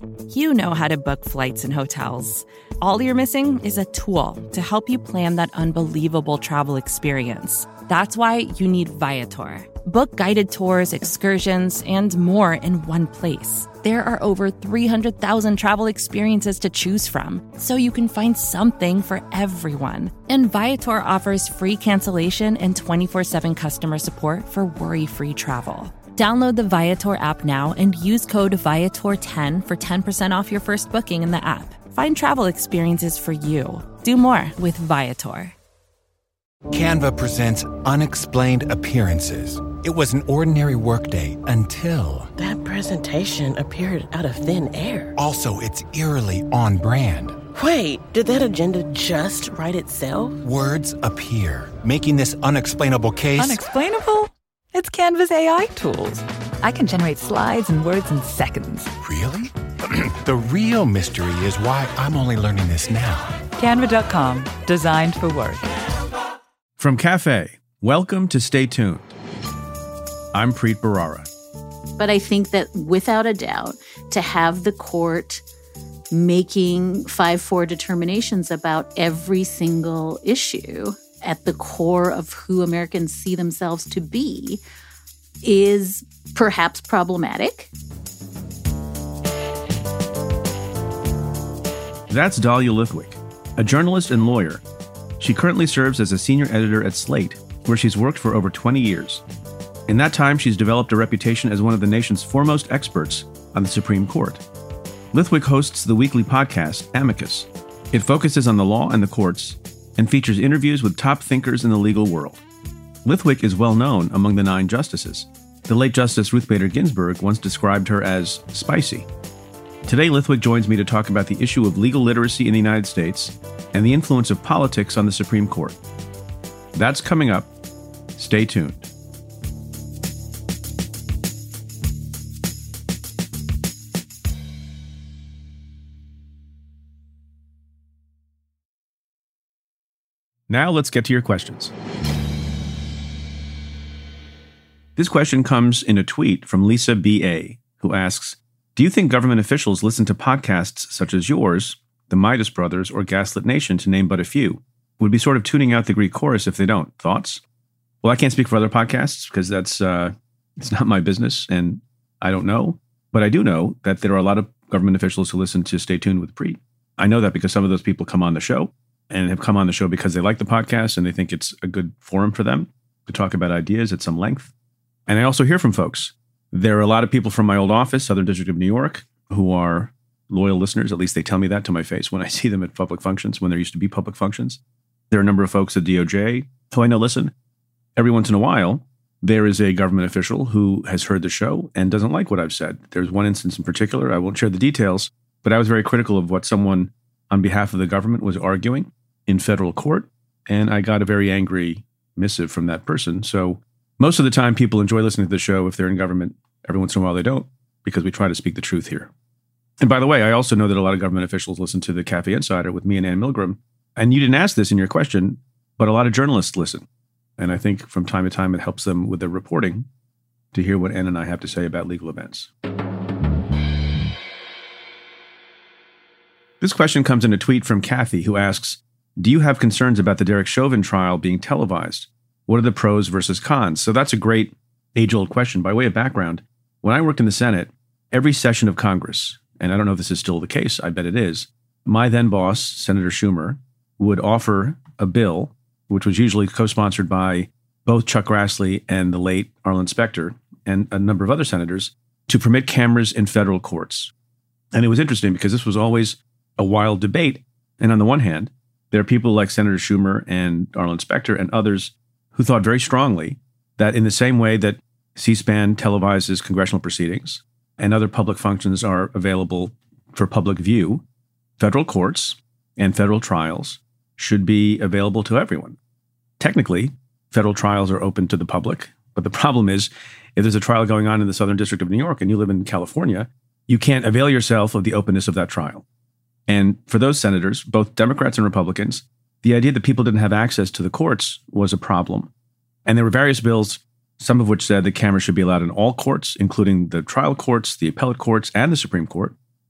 You know how to book flights and hotels. All you're missing is a tool to help you plan that unbelievable travel experience. That's why you need Viator. Book guided tours, excursions, and more in one place. There are over 300,000 travel experiences to choose from, so you can find something for everyone. And Viator offers free cancellation and 24/7 customer support for worry-free travel. Download the Viator app now and use code Viator10 for 10% off your first booking in the app. Find travel experiences for you. Do more with Viator. Canva presents Unexplained Appearances. It was an ordinary workday until... That presentation appeared out of thin air. Also, it's eerily on brand. Wait, did that agenda just write itself? Words appear, making this unexplainable case... Unexplainable? It's Canva's AI tools. I can generate slides and words in seconds. Really? The real mystery is why I'm only learning this now. Canva.com, designed for work. From Cafe, welcome to Stay Tuned. I'm Preet Bharara. But I think that without a doubt, to have the court making 5-4 determinations about every single issue at the core of who Americans see themselves to be is perhaps problematic. That's Dahlia Lithwick, a journalist and lawyer. She currently serves as a senior editor at Slate, where she's worked for over 20 years. In that time, she's developed a reputation as one of the nation's foremost experts on the Supreme Court. Lithwick hosts the weekly podcast, Amicus. It focuses on the law and the courts and features interviews with top thinkers in the legal world. Lithwick is well known among the 9 justices. The late Justice Ruth Bader Ginsburg once described her as spicy. Today, Lithwick joins me to talk about the issue of legal literacy in the United States and the influence of politics on the Supreme Court. That's coming up. Stay tuned. Now let's get to your questions. This question comes in a tweet from Lisa B.A., who asks, do you think government officials listen to podcasts such as yours, the Midas Brothers, or Gaslit Nation, to name but a few? Would be sort of tuning out the Greek chorus if they don't. Thoughts? Well, I can't speak for other podcasts because that's it's not my business, and I don't know. But I do know that there are a lot of government officials who listen to Stay Tuned with Preet. I know that because some of those people come on the show and have come on the show because they like the podcast and they think it's a good forum for them to talk about ideas at some length. And I also hear from folks. There are a lot of people from my old office, Southern District of New York, who are loyal listeners. At least they tell me that to my face when I see them at public functions, when there used to be public functions. There are a number of folks at DOJ who I know listen. Every once in a while, there is a government official who has heard the show and doesn't like what I've said. There's one instance in particular, I won't share the details, but I was very critical of what someone on behalf of the government was arguing in federal court, and I got a very angry missive from that person. So most of the time, people enjoy listening to the show if they're in government. Every once in a while, they don't, because we try to speak the truth here. And by the way, I also know that a lot of government officials listen to the Cafe Insider with me and Ann Milgram. And you didn't ask this in your question, but a lot of journalists listen. And I think from time to time, it helps them with their reporting to hear what Ann and I have to say about legal events. This question comes in a tweet from Kathy, who asks, do you have concerns about the Derek Chauvin trial being televised? What are the pros versus cons? So that's a great age-old question. By way of background, when I worked in the Senate, every session of Congress, and I don't know if this is still the case, I bet it is, my then boss, Senator Schumer, would offer a bill, which was usually co-sponsored by both Chuck Grassley and the late Arlen Specter and a number of other senators, to permit cameras in federal courts. And it was interesting because this was always a wild debate. And on the one hand, there are people like Senator Schumer and Arlen Specter and others who thought very strongly that in the same way that C-SPAN televises congressional proceedings and other public functions are available for public view, federal courts and federal trials should be available to everyone. Technically, federal trials are open to the public, but the problem is if there's a trial going on in the Southern District of New York and you live in California, you can't avail yourself of the openness of that trial. And for those senators, both Democrats and Republicans, the idea that people didn't have access to the courts was a problem. And there were various bills, some of which said that cameras should be allowed in all courts, including the trial courts, the appellate courts, and the Supreme Court.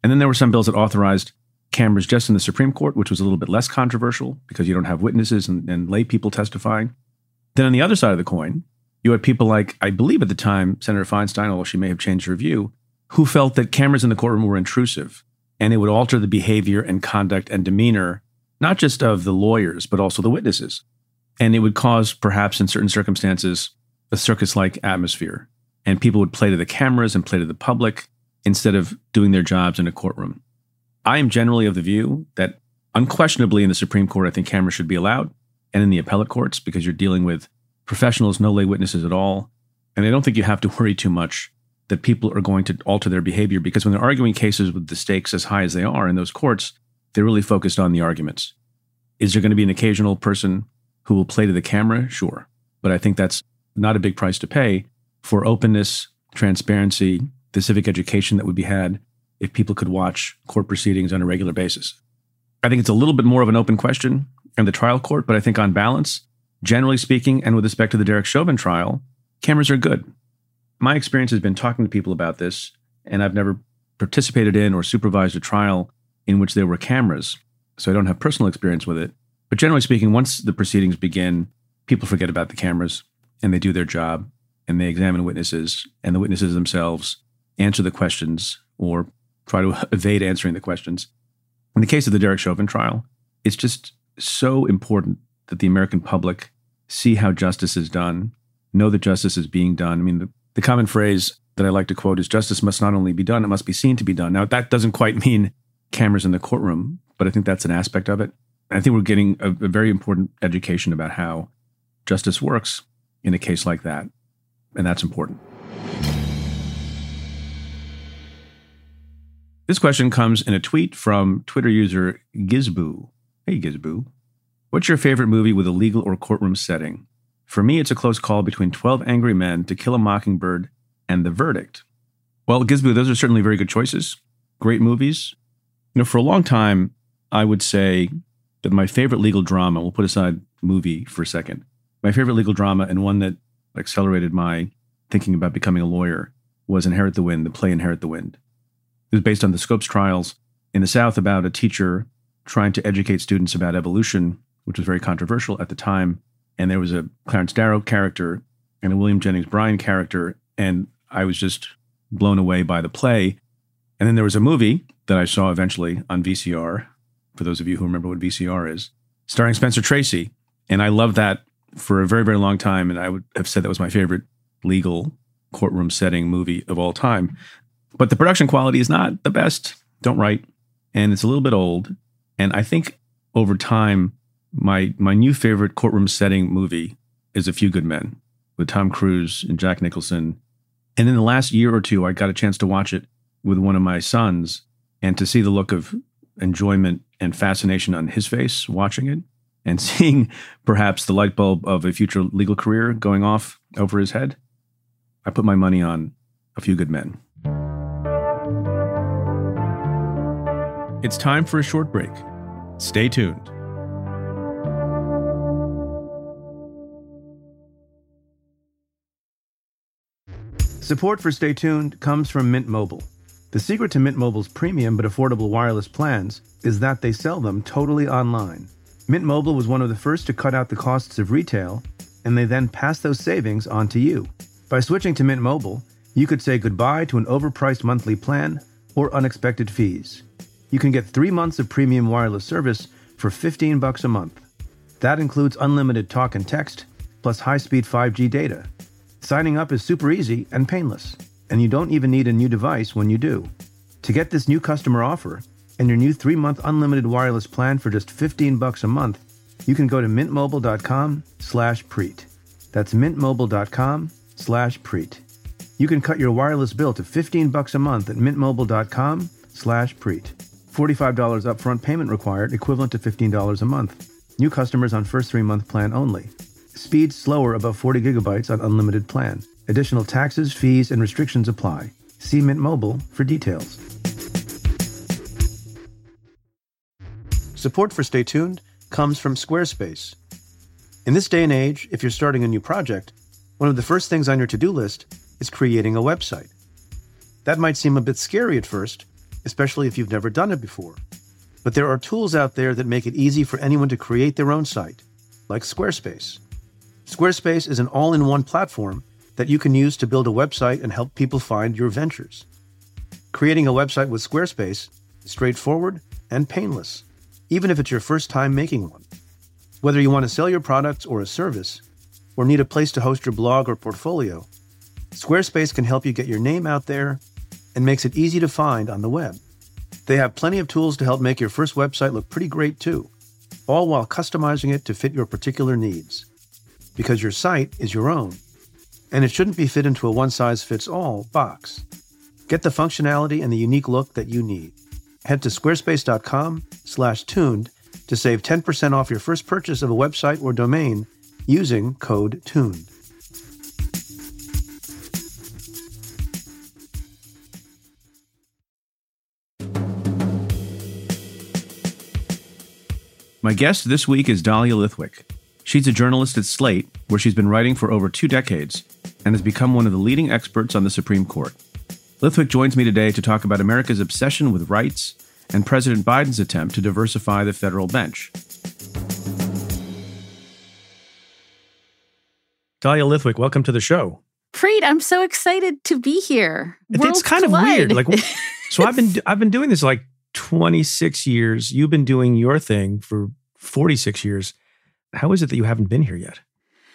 And then there were some bills that authorized cameras just in the Supreme Court, which was a little bit less controversial because you don't have witnesses and lay people testifying. Then on the other side of the coin, you had people like, I believe at the time, Senator Feinstein, although she may have changed her view, who felt that cameras in the courtroom were intrusive and it would alter the behavior and conduct and demeanor, not just of the lawyers, but also the witnesses. And it would cause, perhaps in certain circumstances, a circus-like atmosphere. And people would play to the cameras and play to the public instead of doing their jobs in a courtroom. I am generally of the view that unquestionably in the Supreme Court, I think cameras should be allowed, and in the appellate courts, because you're dealing with professionals, no lay witnesses at all. And I don't think you have to worry too much that people are going to alter their behavior, because when they're arguing cases with the stakes as high as they are in those courts, they're really focused on the arguments. Is there going to be an occasional person who will play to the camera? Sure. But I think that's not a big price to pay for openness, transparency, the civic education that would be had if people could watch court proceedings on a regular basis. I think it's a little bit more of an open question in the trial court, but I think on balance, generally speaking, and with respect to the Derek Chauvin trial, cameras are good. My experience has been talking to people about this, and I've never participated in or supervised a trial in which there were cameras, so I don't have personal experience with it. But generally speaking, once the proceedings begin, people forget about the cameras, and they do their job, and they examine witnesses, and the witnesses themselves answer the questions or try to evade answering the questions. In the case of the Derek Chauvin trial, it's just so important that the American public see how justice is done, know that justice is being done. I mean, the common phrase that I like to quote is justice must not only be done, it must be seen to be done. Now, that doesn't quite mean cameras in the courtroom, but I think that's an aspect of it. I think we're getting a very important education about how justice works in a case like that, and that's important. This question comes in a tweet from Twitter user Gizboo. Hey, Gizboo. What's your favorite movie with a legal or courtroom setting? For me, it's a close call between 12 Angry Men, To Kill a Mockingbird, and The Verdict. Well, Gizboo, those are certainly very good choices. Great movies. You know, for a long time, I would say that my favorite legal drama, we'll put aside movie for a second, my favorite legal drama and one that accelerated my thinking about becoming a lawyer was Inherit the Wind, the play Inherit the Wind. It was based on the Scopes trials in the South about a teacher trying to educate students about evolution, which was very controversial at the time. And there was a Clarence Darrow character and a William Jennings Bryan character, and I was just blown away by the play. And then there was a movie that I saw eventually on VCR, for those of you who remember what VCR is, starring Spencer Tracy. And I loved that for a very, very long time, and I would have said that was my favorite legal courtroom setting movie of all time. But the production quality is not the best, don't write, and it's a little bit old. And I think over time, my new favorite courtroom setting movie is A Few Good Men with Tom Cruise and Jack Nicholson. And in the last year or two, I got a chance to watch it with one of my sons and to see the look of enjoyment and fascination on his face watching it and seeing perhaps the light bulb of a future legal career going off over his head. I put my money on A Few Good Men. It's time for a short break. Stay tuned. Support for Stay Tuned comes from Mint Mobile. The secret to Mint Mobile's premium but affordable wireless plans is that they sell them totally online. Mint Mobile was one of the first to cut out the costs of retail, and they then pass those savings on to you. By switching to Mint Mobile, you could say goodbye to an overpriced monthly plan or unexpected fees. You can get 3 months of premium wireless service for $15 a month. That includes unlimited talk and text, plus high-speed 5G data. Signing up is super easy and painless, and you don't even need a new device when you do. To get this new customer offer and your new 3-month unlimited wireless plan for just $15 a month, you can go to mintmobile.com/preet. That's mintmobile.com/preet. You can cut your wireless bill to $15 a month at mintmobile.com/preet. $45 upfront payment required, equivalent to $15 a month. New customers on first 3-month plan only. Speed slower above 40 gigabytes on unlimited plan. Additional taxes, fees, and restrictions apply. See Mint Mobile for details. Support for Stay Tuned comes from Squarespace. In this day and age, if you're starting a new project, one of the first things on your to-do list is creating a website. That might seem a bit scary at first, especially if you've never done it before. But there are tools out there that make it easy for anyone to create their own site, like Squarespace. Squarespace is an all-in-one platform that you can use to build a website and help people find your ventures. Creating a website with Squarespace is straightforward and painless, even if it's your first time making one. Whether you want to sell your products or a service, or need a place to host your blog or portfolio, Squarespace can help you get your name out there and makes it easy to find on the web. They have plenty of tools to help make your first website look pretty great too, all while customizing it to fit your particular needs. Because your site is your own, and it shouldn't be fit into a one-size-fits-all box. Get the functionality and the unique look that you need. Head to squarespace.com/tuned to save 10% off your first purchase of a website or domain using code TUNED. My guest this week is Dahlia Lithwick. She's a journalist at Slate, where she's been writing for over 2 decades and has become one of the leading experts on the Supreme Court. Lithwick joins me today to talk about America's obsession with rights and President Biden's attempt to diversify the federal bench. Dahlia Lithwick, welcome to the show. Preet, I'm so excited to be here. It's kind of weird. So I've been doing this like 26 years. You've been doing your thing for 46 years. How is it that you haven't been here yet?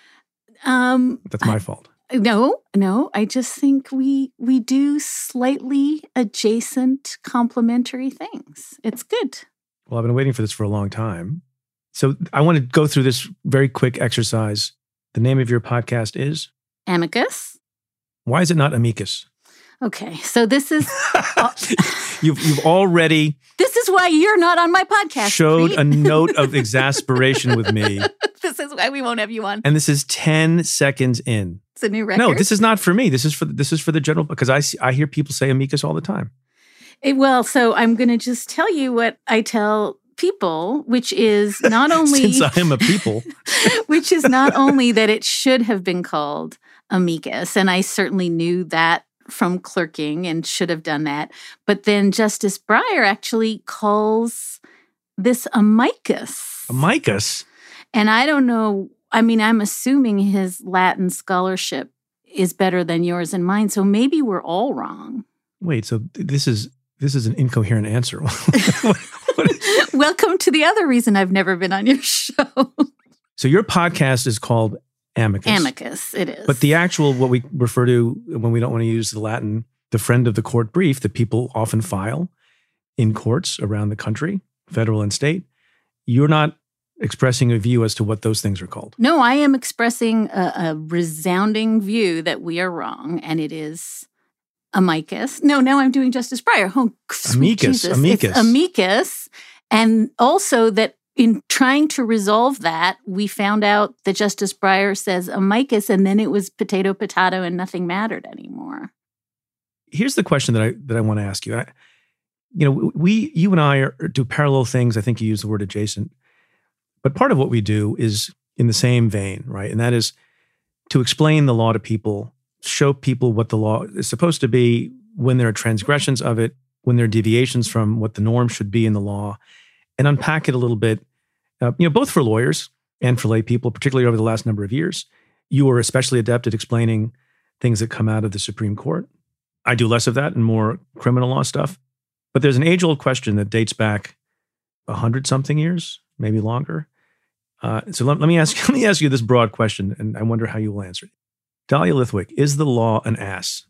That's my fault. No. I just think we do slightly adjacent complementary things. It's good. Well, I've been waiting for this for a long time. So I want to go through this very quick exercise. The name of your podcast is? Amicus. Why is it not Amicus? Okay, so this is... You've already... This is why you're not on my podcast. Showed a note of exasperation with me. This is why we won't have you on. And this is 10 seconds in. It's a new record. No, this is not for me. This is for the general, because I hear people say Amicus all the time. So I'm going to just tell you what I tell people, which is not only... Since I am a people. Which is not only that it should have been called Amicus, and I certainly knew that from clerking and should have done that. But then Justice Breyer actually calls this amicus. Amicus? And I don't know, I'm assuming his Latin scholarship is better than yours and mine, so maybe we're all wrong. Wait, so this is an incoherent answer. Welcome to the other reason I've never been on your show. So your podcast is called Amicus. Amicus, it is. But the actual, what we refer to when we don't want to use the Latin, the friend of the court brief that people often file in courts around the country, federal and state, you're not expressing a view as to what those things are called. No, I am expressing a resounding view that we are wrong, and it is amicus. No, now I'm doing Justice Breyer. Oh, amicus. Jesus. It's amicus. And also that in trying to resolve that, we found out that Justice Breyer says amicus, and then it was potato, and nothing mattered anymore. Here's the question that I want to ask you. You and I do parallel things. I think you use the word adjacent. But part of what we do is in the same vein, right? And that is to explain the law to people, show people what the law is supposed to be, when there are transgressions of it, when there are deviations from what the norm should be in the law, and unpack it a little bit, both for lawyers and for lay people, particularly over the last number of years. You are especially adept at explaining things that come out of the Supreme Court. I do less of that and more criminal law stuff. But there's an age-old question that dates back 100-something years, maybe longer. So let me ask you this broad question, and I wonder how you will answer it. Dahlia Lithwick, is the law an ass?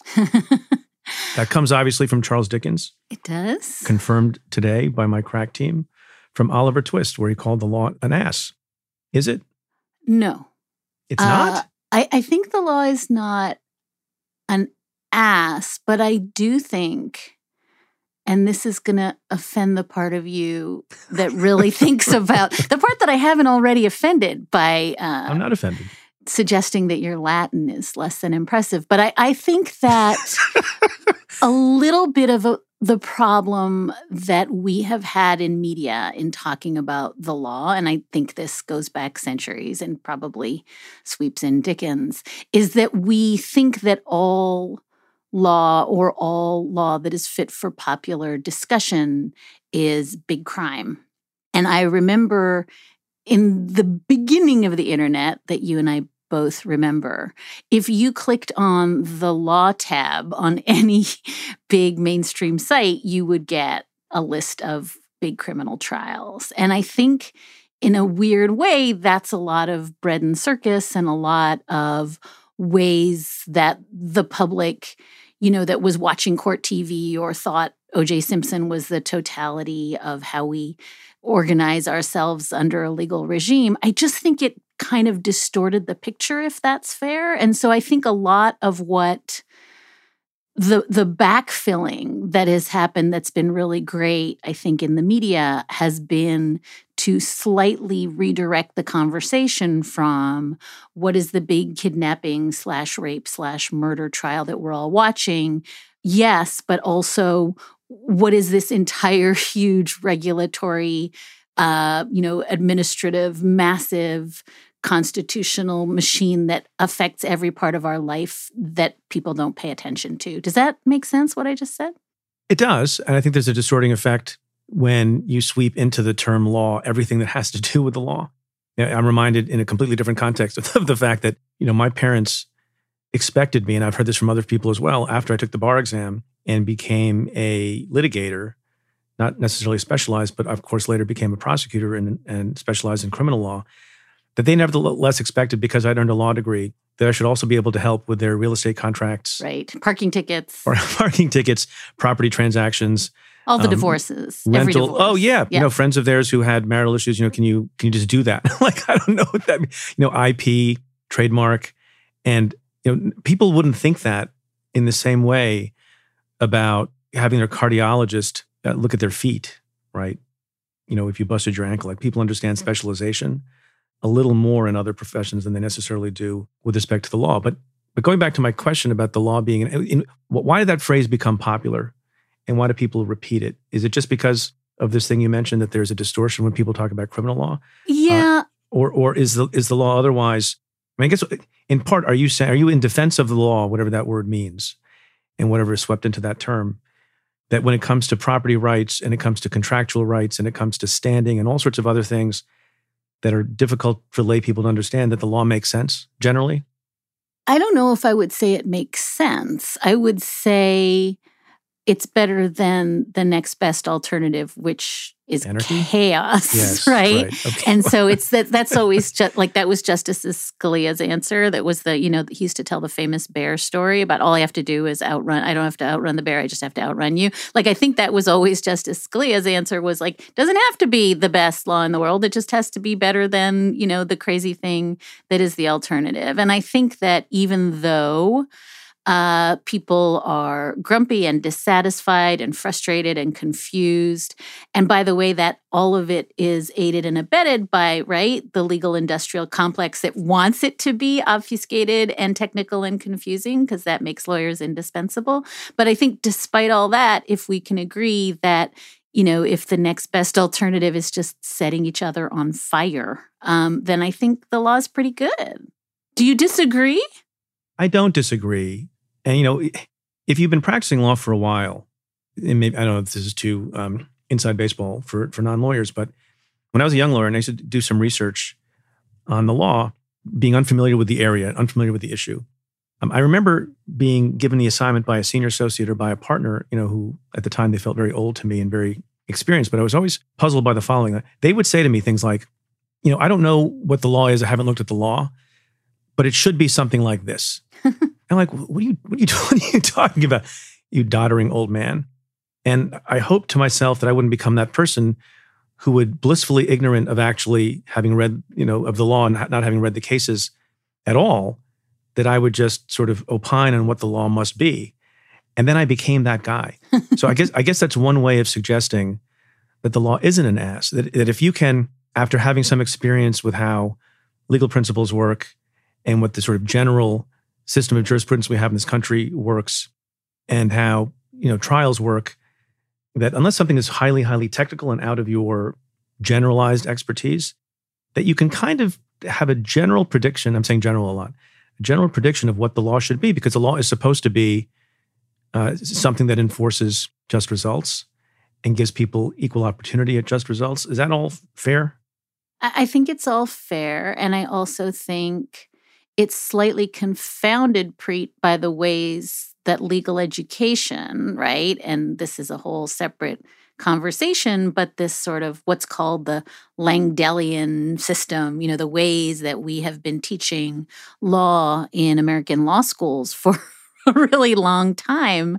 That comes obviously from Charles Dickens. It does. Confirmed today by my crack team from Oliver Twist, where he called the law an ass. Is it? No. It's not? I think the law is not an ass, but I do think, and this is going to offend the part of you that really thinks about, the part that I haven't already offended by... I'm not offended. Suggesting that your Latin is less than impressive. But I think that a little bit of the problem that we have had in media in talking about the law, and I think this goes back centuries and probably sweeps in Dickens, is that we think that all law or all law that is fit for popular discussion is big crime. And I remember in the beginning of the internet that you and I both remember, if you clicked on the law tab on any big mainstream site, you would get a list of big criminal trials. And I think in a weird way, that's a lot of bread and circus and a lot of ways that the public, that was watching court TV or thought O.J. Simpson was the totality of how we organize ourselves under a legal regime. I just think it kind of distorted the picture, if that's fair. And so I think a lot of what the backfilling that has happened that's been really great, I think, in the media has been to slightly redirect the conversation from what is the big kidnapping /rape/murder trial that we're all watching? Yes, but also what is this entire huge regulatory, administrative, massive constitutional machine that affects every part of our life that people don't pay attention to. Does that make sense, what I just said? It does. And I think there's a distorting effect when you sweep into the term law everything that has to do with the law. I'm reminded in a completely different context of the fact that, my parents expected me, and I've heard this from other people as well, after I took the bar exam and became a litigator, not necessarily specialized, but of course later became a prosecutor and specialized in criminal law, that they nevertheless expected, because I'd earned a law degree, that I should also be able to help with their real estate contracts. Right. Parking tickets. Or parking tickets, property transactions. All the divorces. Rental. Every divorce. Oh, yeah. Friends of theirs who had marital issues, can you just do that? I don't know what that means. IP, trademark. And, people wouldn't think that in the same way about having their cardiologist look at their feet, right? If you busted your ankle, people understand specialization a little more in other professions than they necessarily do with respect to the law. But going back to my question about the law being, why did that phrase become popular, and why do people repeat it? Is it just because of this thing you mentioned that there's a distortion when people talk about criminal law? Yeah. Or is the law otherwise? I guess in part, are you in defense of the law, whatever that word means, and whatever is swept into that term? That when it comes to property rights, and it comes to contractual rights, and it comes to standing, and all sorts of other things that are difficult for lay people to understand, that the law makes sense generally? I don't know if I would say it makes sense. I would say it's better than the next best alternative, which is anarchy? Chaos, yes, right? Okay. And so it's that's always just that was Justice Scalia's answer. That was he used to tell the famous bear story about all I have to do is outrun. I don't have to outrun the bear. I just have to outrun you. I think that was always Justice Scalia's answer was doesn't have to be the best law in the world. It just has to be better than, the crazy thing that is the alternative. And I think that even though people are grumpy and dissatisfied and frustrated and confused. And by the way, that all of it is aided and abetted by, the legal industrial complex that wants it to be obfuscated and technical and confusing, because that makes lawyers indispensable. But I think despite all that, if we can agree that, if the next best alternative is just setting each other on fire, then I think the law is pretty good. Do you disagree? I don't disagree. And, if you've been practicing law for a while, and maybe, I don't know if this is too inside baseball for non-lawyers, but when I was a young lawyer and I used to do some research on the law, being unfamiliar with the area, unfamiliar with the issue, I remember being given the assignment by a senior associate or by a partner, who at the time they felt very old to me and very experienced, but I was always puzzled by the following. They would say to me things like, I don't know what the law is. I haven't looked at the law, but it should be something like this. I'm like, what are you talking about, you doddering old man? And I hoped to myself that I wouldn't become that person who would blissfully ignorant of actually having read, of the law and not having read the cases at all, that I would just sort of opine on what the law must be. And then I became that guy. So I guess that's one way of suggesting that the law isn't an ass, that if you can, after having some experience with how legal principles work and what the sort of general system of jurisprudence we have in this country works, and how trials work, that unless something is highly, highly technical and out of your generalized expertise, that you can kind of have a general prediction. I'm saying general a lot. A general prediction of what the law should be, because the law is supposed to be something that enforces just results and gives people equal opportunity at just results. Is that all fair? I think it's all fair. And I also think it's slightly confounded, Preet, by the ways that legal education, right? And this is a whole separate conversation, but this sort of what's called the Langdellian system, the ways that we have been teaching law in American law schools for a really long time,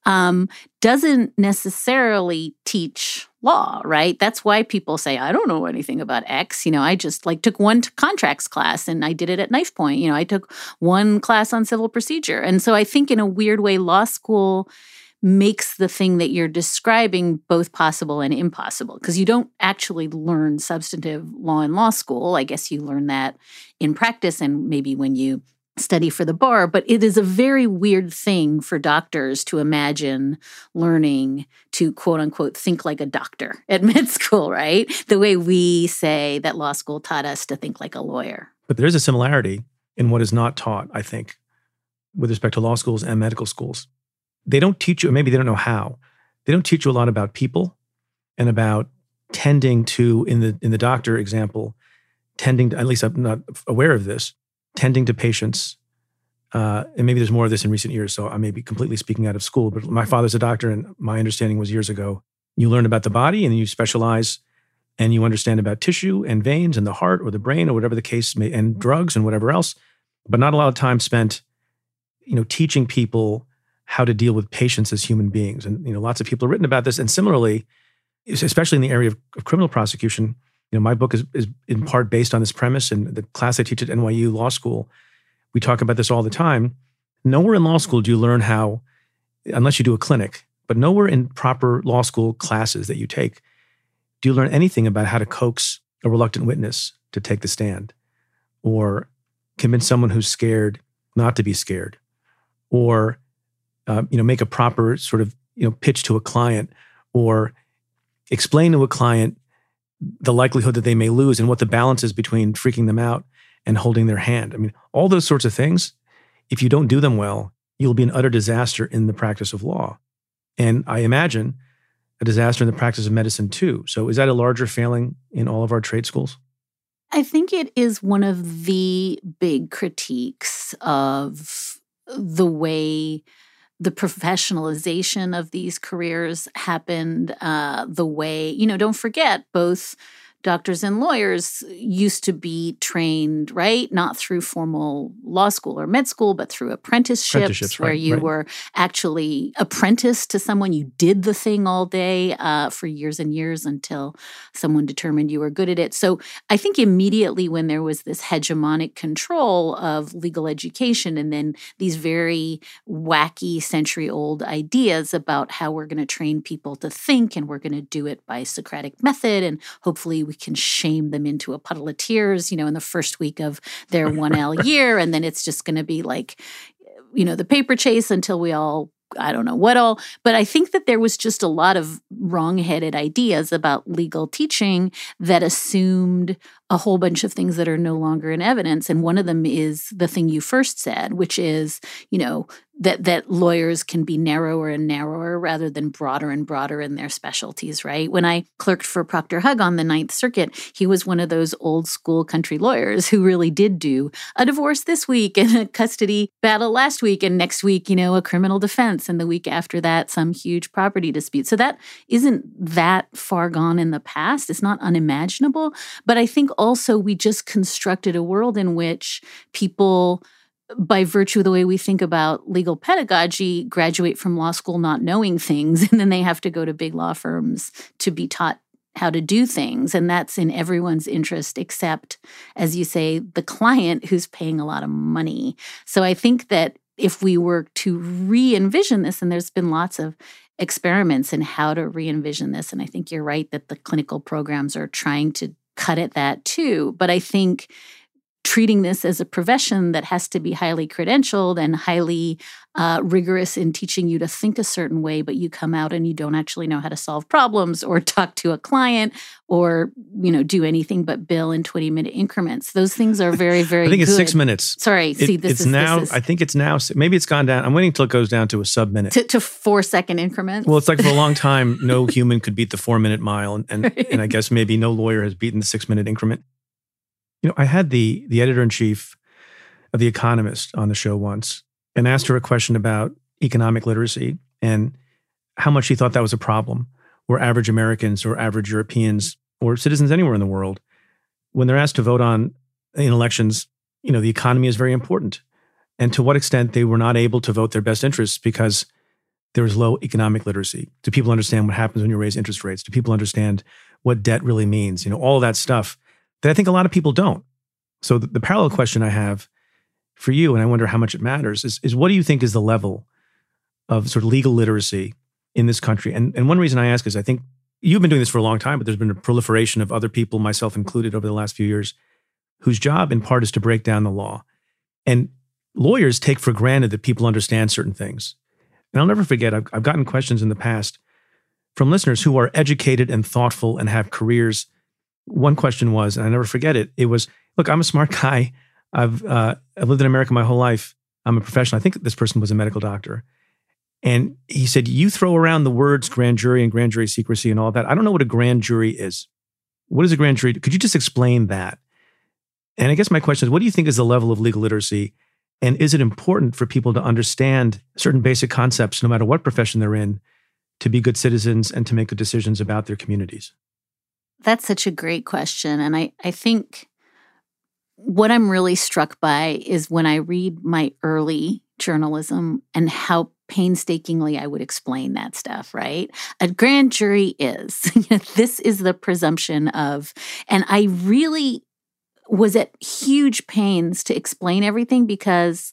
doesn't necessarily teach law, right? That's why people say, I don't know anything about X. I just took one contracts class and I did it at knife point. I took one class on civil procedure. And so I think in a weird way, law school makes the thing that you're describing both possible and impossible, because you don't actually learn substantive law in law school. I guess you learn that in practice and maybe when you study for the bar, but it is a very weird thing for doctors to imagine learning to, quote unquote, think like a doctor at med school, right? The way we say that law school taught us to think like a lawyer. But there is a similarity in what is not taught, I think, with respect to law schools and medical schools. They don't teach you, or maybe they don't know how. They don't teach you a lot about people and about tending to, in the doctor example, tending to, at least I'm not aware of this, tending to patients, and maybe there's more of this in recent years, so I may be completely speaking out of school, but my father's a doctor, and my understanding was years ago, you learn about the body and you specialize and you understand about tissue and veins and the heart or the brain or whatever the case may, and drugs and whatever else, but not a lot of time spent, teaching people how to deal with patients as human beings. And, lots of people have written about this. And similarly, especially in the area of criminal prosecution, my book is in part based on this premise, and the class I teach at NYU Law School, we talk about this all the time. Nowhere in law school do you learn how, unless you do a clinic, but nowhere in proper law school classes that you take, do you learn anything about how to coax a reluctant witness to take the stand, or convince someone who's scared not to be scared, or make a proper sort of pitch to a client, or explain to a client the likelihood that they may lose and what the balance is between freaking them out and holding their hand. I mean, all those sorts of things, if you don't do them well, you'll be an utter disaster in the practice of law. And I imagine a disaster in the practice of medicine too. So is that a larger failing in all of our trade schools? I think it is one of the big critiques of the way the professionalization of these careers happened, the way, don't forget, both doctors and lawyers used to be trained, right? Not through formal law school or med school, but through apprenticeships where you were actually apprenticed to someone. You did the thing all day for years and years until someone determined you were good at it. So I think immediately when there was this hegemonic control of legal education and then these very wacky century-old ideas about how we're going to train people to think, and we're going to do it by Socratic method, and hopefully we can shame them into a puddle of tears, in the first week of their 1L year. And then it's just going to be like, the paper chase until we all, I don't know what all. But I think that there was just a lot of wrong-headed ideas about legal teaching that assumed a whole bunch of things that are no longer in evidence. And one of them is the thing you first said, which is, that lawyers can be narrower and narrower rather than broader and broader in their specialties, right? When I clerked for Proctor Hug on the Ninth Circuit, he was one of those old school country lawyers who really did do a divorce this week and a custody battle last week, and next week, a criminal defense, and the week after that, some huge property dispute. So that isn't that far gone in the past. It's not unimaginable. But I think also we just constructed a world in which people, by virtue of the way we think about legal pedagogy, graduate from law school not knowing things, and then they have to go to big law firms to be taught how to do things. And that's in everyone's interest except, as you say, the client who's paying a lot of money. So I think that if we were to re-envision this, and there's been lots of experiments in how to re-envision this, and I think you're right that the clinical programs are trying to cut at that too. But I think treating this as a profession that has to be highly credentialed and highly rigorous in teaching you to think a certain way, but you come out and you don't actually know how to solve problems or talk to a client or, do anything but bill in 20-minute increments. Those things are very, very I think it's good. 6 minutes. Sorry, I think it's now, maybe it's gone down. I'm waiting until it goes down to a sub-minute. To 4-second increments? Well, it's like for a long time, no human could beat the 4-minute mile. And I guess maybe no lawyer has beaten the 6-minute increment. I had the editor-in-chief of The Economist on the show once and asked her a question about economic literacy and how much she thought that was a problem, where average Americans or average Europeans or citizens anywhere in the world, when they're asked to vote in elections, the economy is very important. And to what extent they were not able to vote their best interests because there was low economic literacy. Do people understand what happens when you raise interest rates? Do people understand what debt really means? All of that stuff that I think a lot of people don't. So the parallel question I have for you, and I wonder how much it matters, is what do you think is the level of sort of legal literacy in this country? And one reason I ask is I think you've been doing this for a long time, but there's been a proliferation of other people, myself included, over the last few years, whose job in part is to break down the law. And lawyers take for granted that people understand certain things. And I'll never forget, I've gotten questions in the past from listeners who are educated and thoughtful and have careers. One question was, and I never forget it, it was, look, I'm a smart guy. I've lived in America my whole life. I'm a professional. I think this person was a medical doctor. And he said, you throw around the words grand jury and grand jury secrecy and all that. I don't know what a grand jury is. What is a grand jury? Could you just explain that? And I guess my question is, what do you think is the level of legal literacy? And is it important for people to understand certain basic concepts, no matter what profession they're in, to be good citizens and to make good decisions about their communities? That's such a great question. And I think what I'm really struck by is when I read my early journalism and how painstakingly I would explain that stuff, right? A grand jury is, this is the presumption of, and I really was at huge pains to explain everything because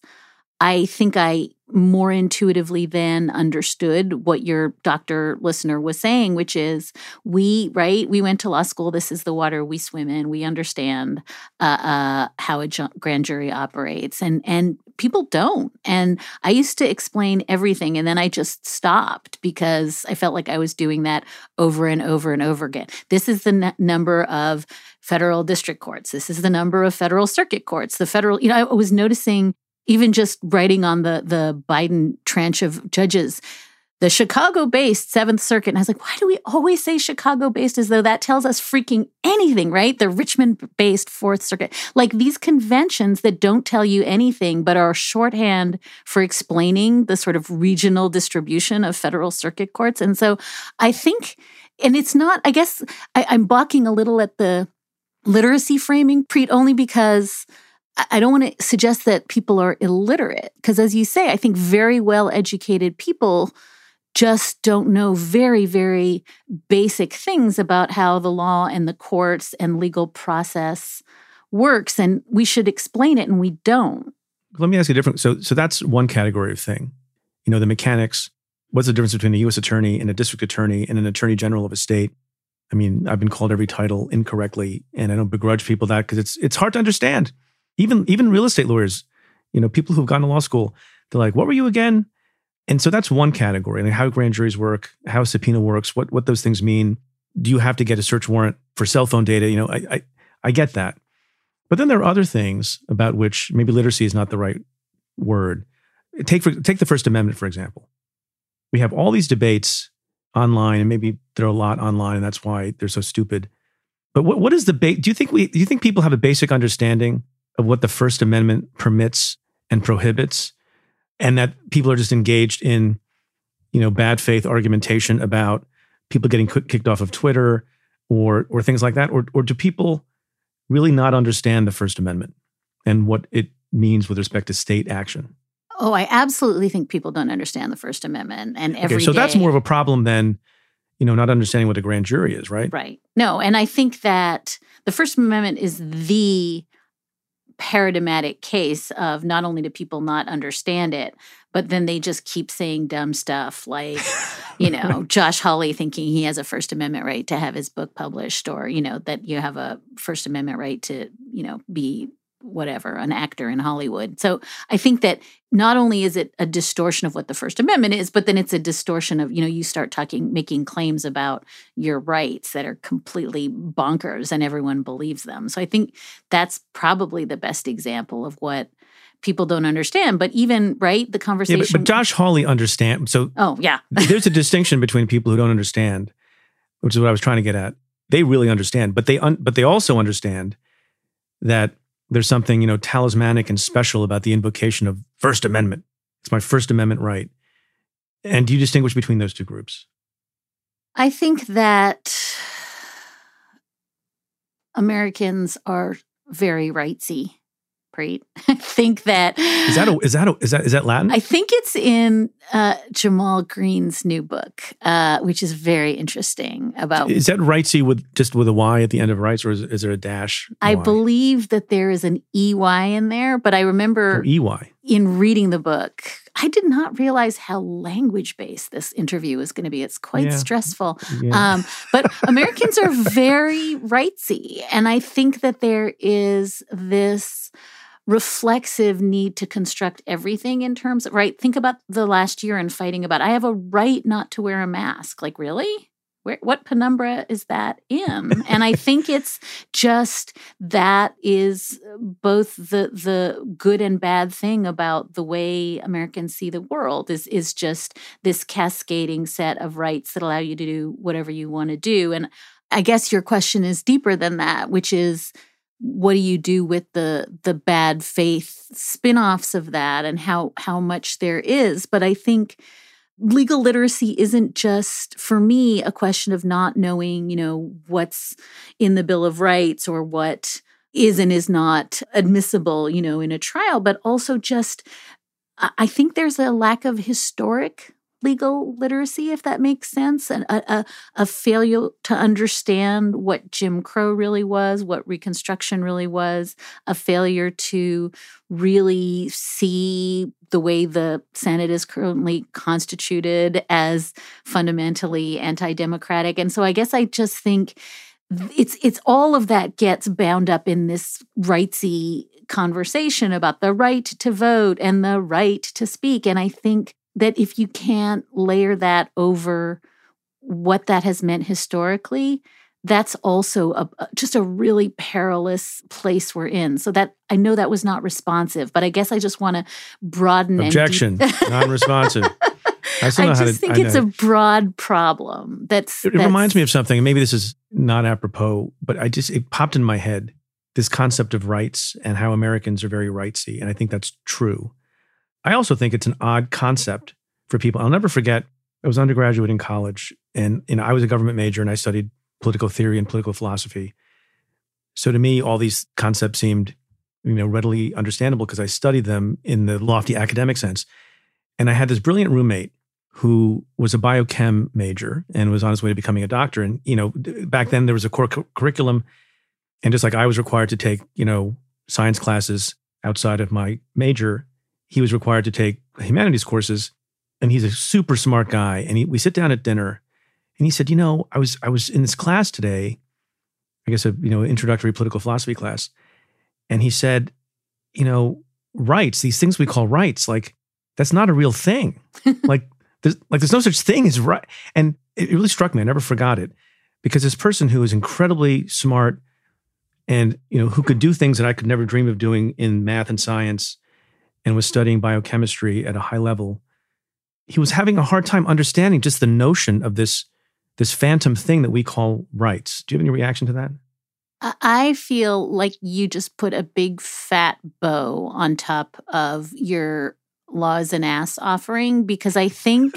I think I more intuitively than understood what your doctor listener was saying, which is we went to law school. This is the water we swim in. We understand how a grand jury operates, and people don't. And I used to explain everything, and then I just stopped because I felt like I was doing that over and over and over again. This is the number of federal district courts. This is the number of federal circuit courts. The federal, I was noticing. Even just writing on the Biden tranche of judges, the Chicago-based Seventh Circuit. And I was like, why do we always say Chicago-based as though that tells us freaking anything, right? The Richmond-based Fourth Circuit. Like these conventions that don't tell you anything but are shorthand for explaining the sort of regional distribution of federal circuit courts. And so I think, and it's not, I guess I'm balking a little at the literacy framing, Preet, only because I don't want to suggest that people are illiterate, because as you say, I think very well-educated people just don't know very, very basic things about how the law and the courts and legal process works, and we should explain it, and we don't. Let me ask you different. So that's one category of thing. The mechanics. What's the difference between a U.S. attorney and a district attorney and an attorney general of a state? I mean, I've been called every title incorrectly, and I don't begrudge people that because it's hard to understand. Even real estate lawyers, people who've gone to law school, they're like, what were you again? And so that's one category, like how grand juries work, how a subpoena works, what those things mean. Do you have to get a search warrant for cell phone data? I get that. But then there are other things about which maybe literacy is not the right word. Take the First Amendment, for example. We have all these debates online, and maybe there are a lot online, and that's why they're so stupid. But what is the do you think people have a basic understanding of what the First Amendment permits and prohibits, and that people are just engaged in, bad faith argumentation about people getting kicked off of Twitter or things like that? Or do people really not understand the First Amendment and what it means with respect to state action? Oh, I absolutely think people don't understand the First Amendment, and every day. So that's more of a problem than, not understanding what a grand jury is, right? Right. No, and I think that the First Amendment is the paradigmatic case of not only do people not understand it, but then they just keep saying dumb stuff like, Josh Hawley thinking he has a First Amendment right to have his book published, or, that you have a First Amendment right to, be whatever, an actor in Hollywood. So I think that not only is it a distortion of what the First Amendment is, but then it's a distortion of, you start making claims about your rights that are completely bonkers and everyone believes them. So I think that's probably the best example of what people don't understand. But even, right, the conversation. Yeah, but Josh Hawley understands. So there's a distinction between people who don't understand, which is what I was trying to get at. They really understand, but they also understand that there's something, talismanic and special about the invocation of First Amendment. It's my First Amendment right. And do you distinguish between those two groups? I think that Americans are very rightsy, right? I think that is that Latin? I think it's in Jamal Green's new book, which is very interesting. Is that rightsy with a Y at the end of rights, or is there a dash? I believe that there is an EY in there, but I remember EY in reading the book, I did not realize how language-based this interview is going to be. It's quite stressful. Yeah. But Americans are very rightsy, and I think that there is this reflexive need to construct everything in terms of, right? Think about the last year and fighting about, I have a right not to wear a mask. Like, really? What penumbra is that in? And I think it's just that is both the good and bad thing about the way Americans see the world is just this cascading set of rights that allow you to do whatever you want to do. And I guess your question is deeper than that, which is, what do you do with the bad faith spin-offs of that and how much there is? But I think legal literacy isn't just, for me, a question of not knowing, what's in the Bill of Rights or what is and is not admissible, in a trial, but also just, I think there's a lack of historic legal literacy, if that makes sense, and a failure to understand what Jim Crow really was, what Reconstruction really was, a failure to really see the way the Senate is currently constituted as fundamentally anti-democratic. And so I guess I just think it's all of that gets bound up in this rightsy conversation about the right to vote and the right to speak. And I think that if you can't layer that over what that has meant historically, that's also just a really perilous place we're in. So that I know that was not responsive, but I guess I just want to broaden. Objection, non-responsive. I just think it's a broad problem. It reminds me of something. Maybe this is not apropos, but it popped in my head, this concept of rights and how Americans are very rightsy. And I think that's true. I also think it's an odd concept for people. I'll never forget, I was undergraduate in college, and I was a government major, and I studied political theory and political philosophy. So to me, all these concepts seemed, readily understandable because I studied them in the lofty academic sense. And I had this brilliant roommate who was a biochem major and was on his way to becoming a doctor. And, back then there was a core curriculum, and just like I was required to take, science classes outside of my major, he was required to take humanities courses, and he's a super smart guy. And we sit down at dinner, and he said, I was in this class today, I guess introductory political philosophy class, and he said, rights, these things we call rights, like that's not a real thing. There's no such thing as right. And it really struck me. I never forgot it, because this person who is incredibly smart and who could do things that I could never dream of doing in math and science, and was studying biochemistry at a high level, he was having a hard time understanding just the notion of this phantom thing that we call rights. Do you have any reaction to that? I feel like you just put a big fat bow on top of your laws and ass offering, because I think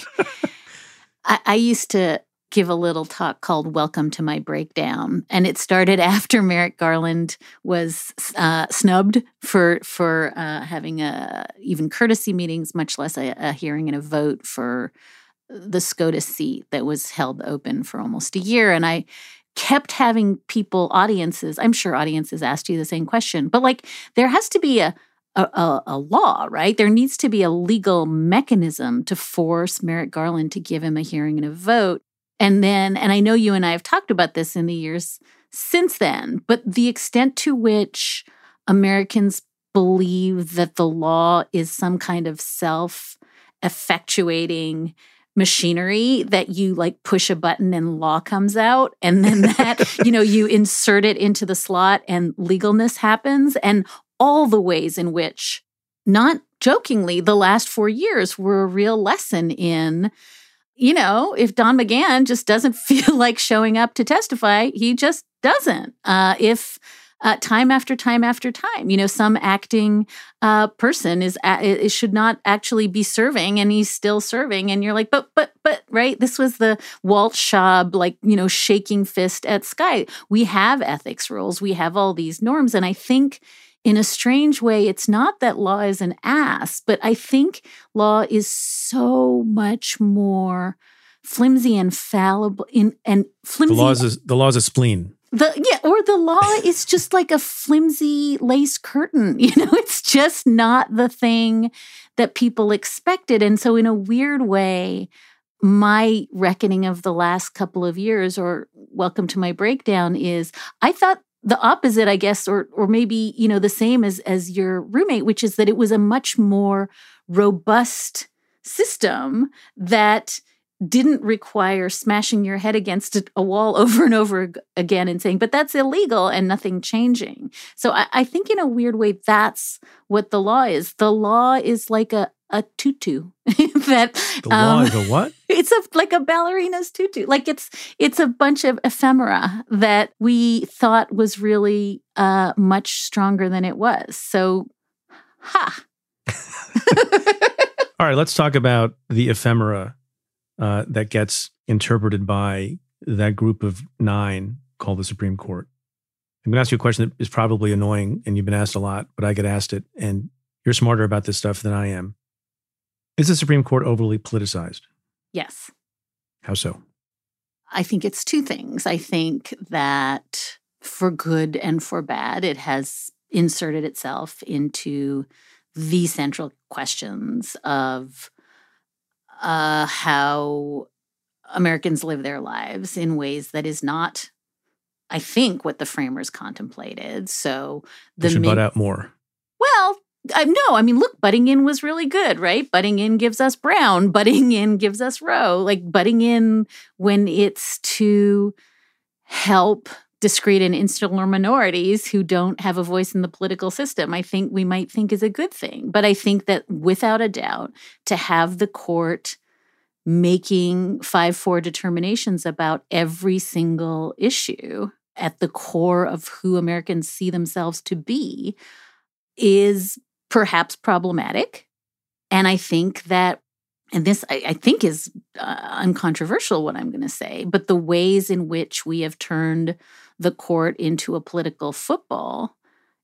I used to give a little talk called Welcome to My Breakdown. And it started after Merrick Garland was snubbed for having even courtesy meetings, much less a hearing and a vote for the SCOTUS seat that was held open for almost a year. And I kept having audiences, I'm sure audiences asked you the same question, but there has to be a law, right? There needs to be a legal mechanism to force Merrick Garland to give him a hearing and a vote. And I know you and I have talked about this in the years since then, but the extent to which Americans believe that the law is some kind of self-effectuating machinery that you like push a button and law comes out, and then that, you insert it into the slot and legalness happens. And all the ways in which, not jokingly, the last 4 years were a real lesson in, if Don McGahn just doesn't feel like showing up to testify, he just doesn't. If time after time after time, some acting person should not actually be serving, and he's still serving, and you're like, but, right? This was the Walt Schaub, shaking fist at Sky. We have ethics rules, we have all these norms, and I think, in a strange way, it's not that law is an ass, but I think law is so much more flimsy and fallible. Flimsy. The law is a spleen. The law is just like a flimsy lace curtain. It's just not the thing that people expected. And so in a weird way, my reckoning of the last couple of years, or welcome to my breakdown, is I thought the opposite, I guess, or maybe, the same as your roommate, which is that it was a much more robust system that didn't require smashing your head against a wall over and over again and saying, but that's illegal, and nothing changing. So I think in a weird way, that's what the law is. The law is like a tutu. The law is a what? It's like a ballerina's tutu. Like it's a bunch of ephemera that we thought was really much stronger than it was. So, All right, let's talk about the ephemera that gets interpreted by that group of 9 called the Supreme Court. I'm going to ask you a question that is probably annoying, and you've been asked a lot, but I get asked it, and you're smarter about this stuff than I am. Is the Supreme Court overly politicized? Yes. How so? I think it's 2 things. I think that for good and for bad, it has inserted itself into the central questions of how Americans live their lives in ways that is not, I think, what the framers contemplated. So we should butt out more. Well, no, look, butting in was really good, right? Butting in gives us Brown. Butting in gives us Roe. Like butting in when it's to help discrete and insular minorities who don't have a voice in the political system, I think we might think is a good thing. But I think that without a doubt, to have the court making 5-4 determinations about every single issue at the core of who Americans see themselves to be is perhaps problematic. And I think that, and this I think is uncontroversial what I'm going to say, but the ways in which we have turned the court into a political football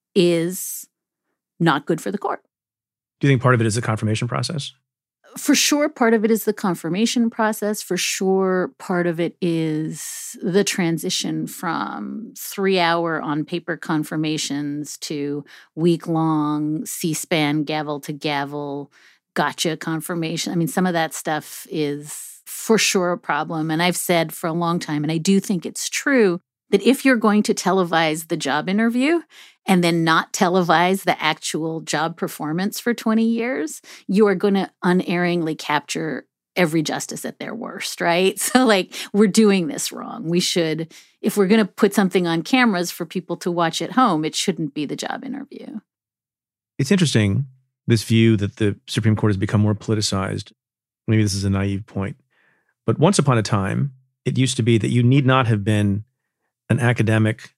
is not good for the court. Do you think part of it is the confirmation process? For sure, part of it is the confirmation process. For sure, part of it is the transition from 3-hour on-paper confirmations to week-long C-SPAN gavel-to-gavel gotcha confirmation. Some of that stuff is for sure a problem. And I've said for a long time, and I do think it's true, that if you're going to televise the job interview and then not televise the actual job performance for 20 years, you are going to unerringly capture every justice at their worst, right? So we're doing this wrong. We should, if we're going to put something on cameras for people to watch at home, it shouldn't be the job interview. It's interesting, this view that the Supreme Court has become more politicized. Maybe this is a naive point, but once upon a time, it used to be that you need not have been an academic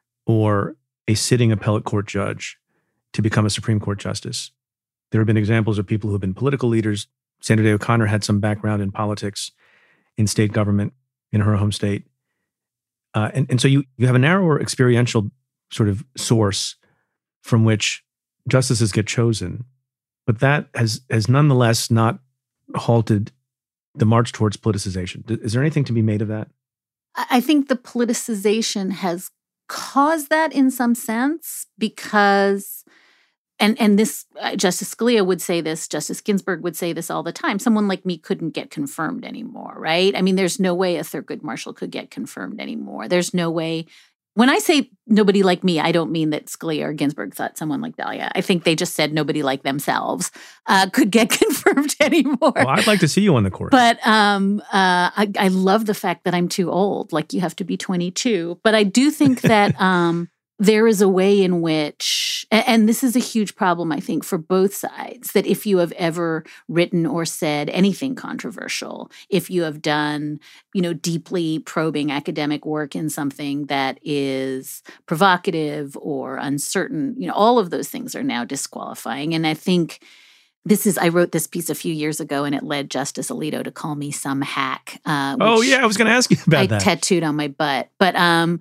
or a sitting appellate court judge to become a Supreme Court justice. There have been examples of people who have been political leaders. Sandra Day O'Connor had some background in politics, in state government, in her home state. And so you have a narrower experiential sort of source from which justices get chosen. But that has nonetheless not halted the march towards politicization. Is there anything to be made of that? I think the politicization has caused that in some sense because, and this, Justice Scalia would say this, Justice Ginsburg would say this all the time, someone like me couldn't get confirmed anymore, right? There's no way a Thurgood Marshall could get confirmed anymore. There's no way When I say nobody like me, I don't mean that Scalia or Ginsburg thought someone like Dahlia. I think they just said nobody like themselves could get confirmed anymore. Well, I'd like to see you on the court. But I love the fact that I'm too old. Like, you have to be 22. But I do think that there is a way in which, and this is a huge problem, I think, for both sides, that if you have ever written or said anything controversial, if you have done, deeply probing academic work in something that is provocative or uncertain, all of those things are now disqualifying. And I think I wrote this piece a few years ago, and it led Justice Alito to call me some hack. I was going to ask you about that. I tattooed on my butt. But,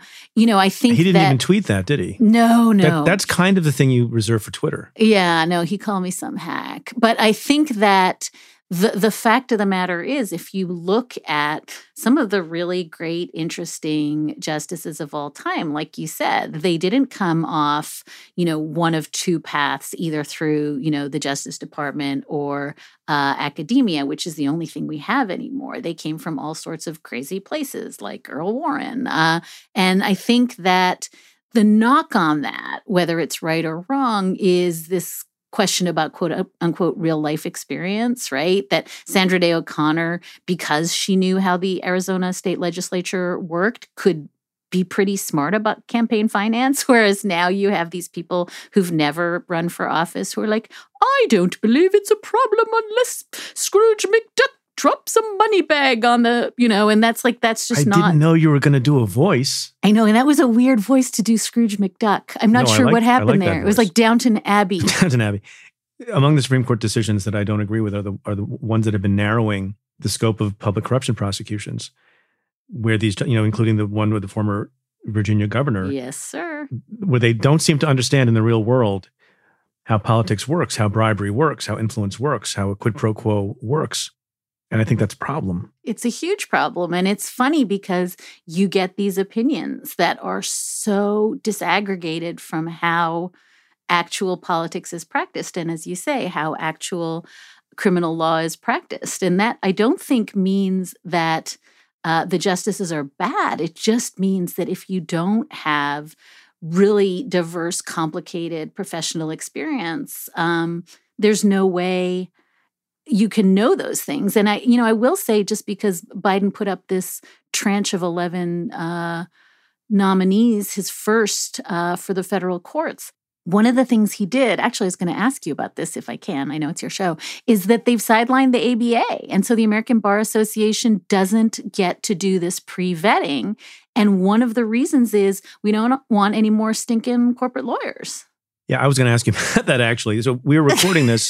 I think he didn't even tweet that, did he? No. That's kind of the thing you reserve for Twitter. Yeah, no, he called me some hack. But I think that the fact of the matter is, if you look at some of the really great, interesting justices of all time, like you said, they didn't come off, one of two paths, either through, the Justice Department or academia, which is the only thing we have anymore. They came from all sorts of crazy places, like Earl Warren. And I think that the knock on that, whether it's right or wrong, is this question about quote unquote real life experience, right? That Sandra Day O'Connor, because she knew how the Arizona state legislature worked, could be pretty smart about campaign finance. Whereas now you have these people who've never run for office who are like, I don't believe it's a problem unless Scrooge McDuck drops a money bag on the, and that's just not. I didn't know you were going to do a voice. I know, and that was a weird voice to do Scrooge McDuck. I'm not sure what happened there. It was like Downton Abbey. Downton Abbey. Among the Supreme Court decisions that I don't agree with are the ones that have been narrowing the scope of public corruption prosecutions, where these, including the one with the former Virginia governor. Yes, sir. Where they don't seem to understand in the real world how politics works, how bribery works, how influence works, how a quid pro quo works. And I think that's a problem. It's a huge problem. And it's funny because you get these opinions that are so disaggregated from how actual politics is practiced. And as you say, how actual criminal law is practiced. And that I don't think means that the justices are bad. It just means that if you don't have really diverse, complicated professional experience, there's no way you can know those things. And I will say, just because Biden put up this tranche of 11 nominees, his first for the federal courts, one of the things he did, actually I was going to ask you about this if I can, I know it's your show, is that they've sidelined the ABA. And so the American Bar Association doesn't get to do this pre-vetting. And one of the reasons is we don't want any more stinking corporate lawyers. Yeah, I was going to ask you about that, actually. So we're recording this.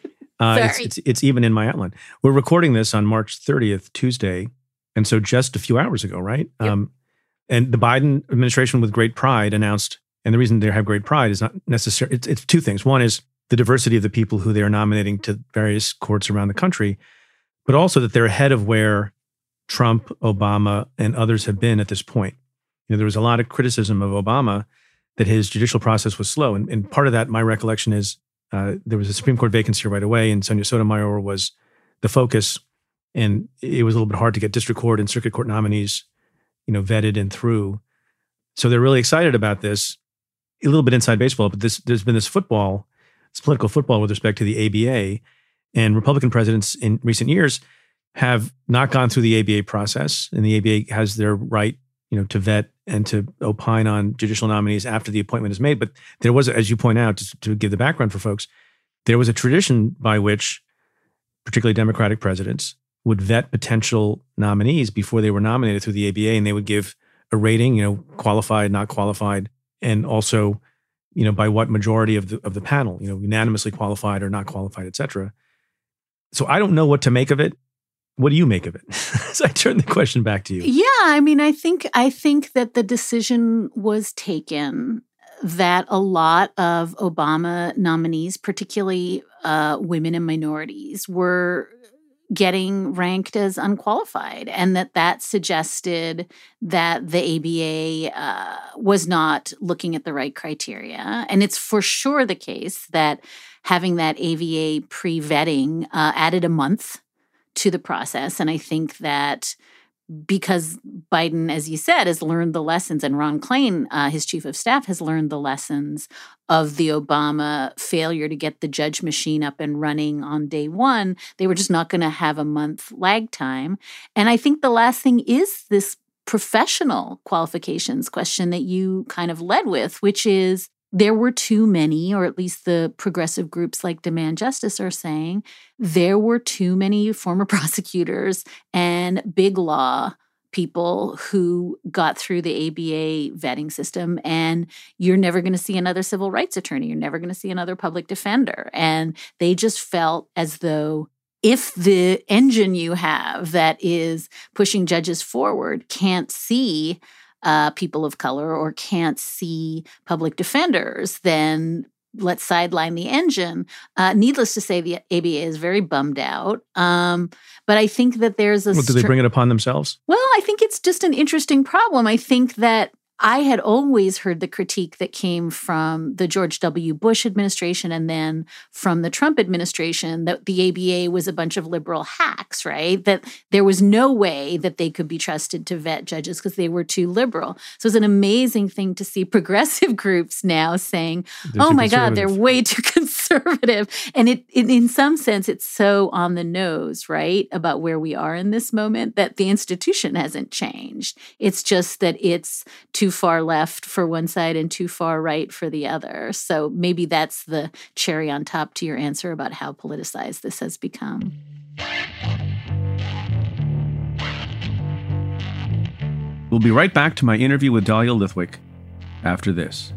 It's even in my outline. We're recording this on March 30th, Tuesday. And so just a few hours ago, right? Yep. And the Biden administration, with great pride, announced, and the reason they have great pride is not necessarily, it's two things. One is the diversity of the people who they are nominating to various courts around the country, but also that they're ahead of where Trump, Obama, and others have been at this point. There was a lot of criticism of Obama that his judicial process was slow. And part of that, my recollection is, there was a Supreme Court vacancy right away, and Sonia Sotomayor was the focus. And it was a little bit hard to get district court and circuit court nominees, vetted and through. So they're really excited about this. A little bit inside baseball, but there's been this political football with respect to the ABA. And Republican presidents in recent years have not gone through the ABA process. And the ABA has their right, to vet and to opine on judicial nominees after the appointment is made. But there was, as you point out, to give the background for folks, there was a tradition by which particularly Democratic presidents would vet potential nominees before they were nominated through the ABA, and they would give a rating, qualified, not qualified, and also, by what majority of the panel, unanimously qualified or not qualified, et cetera. So I don't know what to make of it. What do you make of it? So I turn the question back to you. Yeah, I think that the decision was taken that a lot of Obama nominees, particularly women and minorities, were getting ranked as unqualified, and that suggested that the ABA was not looking at the right criteria. And it's for sure the case that having that ABA pre-vetting added a month to the process. And I think that because Biden, as you said, has learned the lessons, and Ron Klain, his chief of staff, has learned the lessons of the Obama failure to get the judge machine up and running on day one. They were just not going to have a month lag time. And I think the last thing is this professional qualifications question that you kind of led with, which is there were too many, or at least the progressive groups like Demand Justice are saying, there were too many former prosecutors and big law people who got through the ABA vetting system, and you're never going to see another civil rights attorney. You're never going to see another public defender. And they just felt as though if the engine you have that is pushing judges forward can't see people of color or can't see public defenders, then let's sideline the engine. Needless to say, the ABA is very bummed out. But I think that there's a... Well, do they bring it upon themselves? Well, I think it's just an interesting problem. I think that I had always heard the critique that came from the George W. Bush administration and then from the Trump administration that the ABA was a bunch of liberal hacks, right? That there was no way that they could be trusted to vet judges because they were too liberal. So it's an amazing thing to see progressive groups now saying, oh my God, they're way too conservative. And it in some sense, it's so on the nose, right, about where we are in this moment that the institution hasn't changed. It's just that it's too far left for one side and too far right for the other. So maybe that's the cherry on top to your answer about how politicized this has become. We'll be right back to my interview with Dahlia Lithwick after this.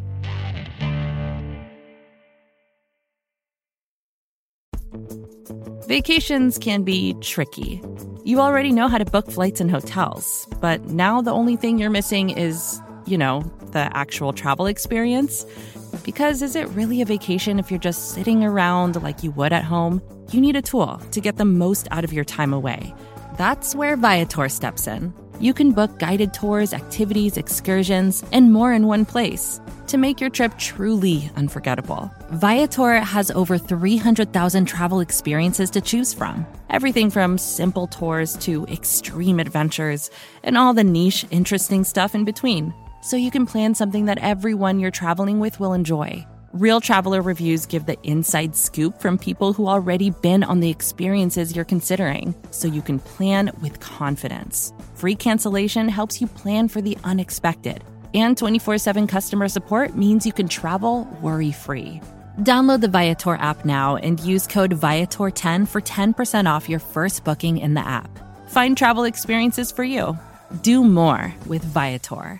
Vacations can be tricky. You already know how to book flights and hotels, but now the only thing you're missing is, the actual travel experience. Because is it really a vacation if you're just sitting around like you would at home? You need a tool to get the most out of your time away. That's where Viator steps in. You can book guided tours, activities, excursions, and more in one place to make your trip truly unforgettable. Viator has over 300,000 travel experiences to choose from. Everything from simple tours to extreme adventures and all the niche, interesting stuff in between. So you can plan something that everyone you're traveling with will enjoy. Real traveler reviews give the inside scoop from people who already been on the experiences you're considering, so you can plan with confidence. Free cancellation helps you plan for the unexpected. And 24/7 customer support means you can travel worry-free. Download the Viator app now and use code Viator10 for 10% off your first booking in the app. Find travel experiences for you. Do more with Viator.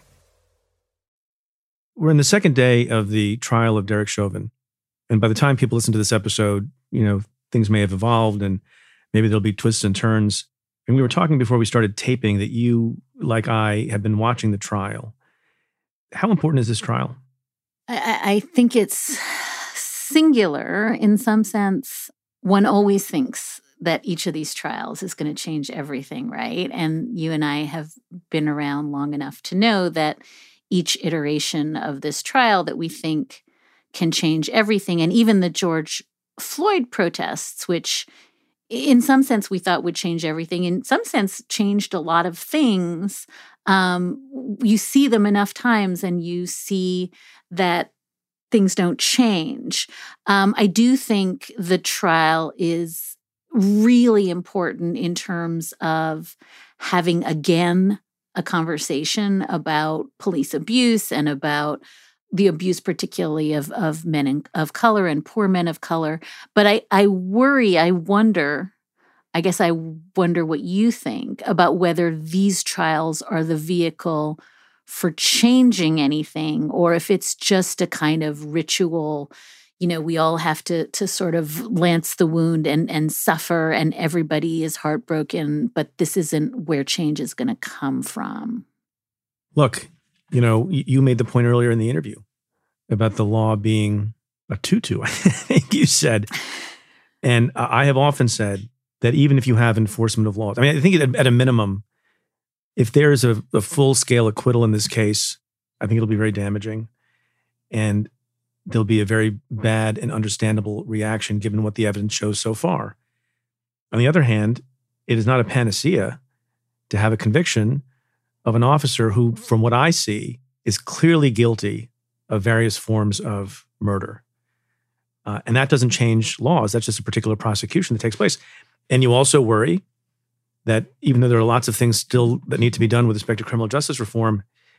We're in the second day of the trial of Derek Chauvin. And by the time people listen to this episode, things may have evolved and maybe there'll be twists and turns. And we were talking before we started taping that you, like I, have been watching the trial. How important is this trial? I think it's singular in some sense. One always thinks that each of these trials is going to change everything, right? And you and I have been around long enough to know that each iteration of this trial that we think can change everything. And even the George Floyd protests, which in some sense we thought would change everything, in some sense changed a lot of things. You see them enough times and you see that things don't change. I do think the trial is really important in terms of having, again, a conversation about police abuse and about the abuse particularly of men of color and poor men of color. But I wonder what you think about whether these trials are the vehicle for changing anything, or if it's just a kind of ritual. We all have to sort of lance the wound and suffer, and everybody is heartbroken, but this isn't where change is going to come from. Look, you made the point earlier in the interview about the law being a tutu, I think you said. And I have often said that even if you have enforcement of laws, I think at a minimum, if there is a full-scale acquittal in this case, I think it'll be very damaging. And there'll be a very bad and understandable reaction given what the evidence shows so far. On the other hand, it is not a panacea. to have a conviction of an officer who, from what I see, is clearly guilty of various forms of murder. And that doesn't change laws. That's just a particular prosecution that takes place. And you also worry that even though there are lots of things still that need to be done with respect to criminal justice reform,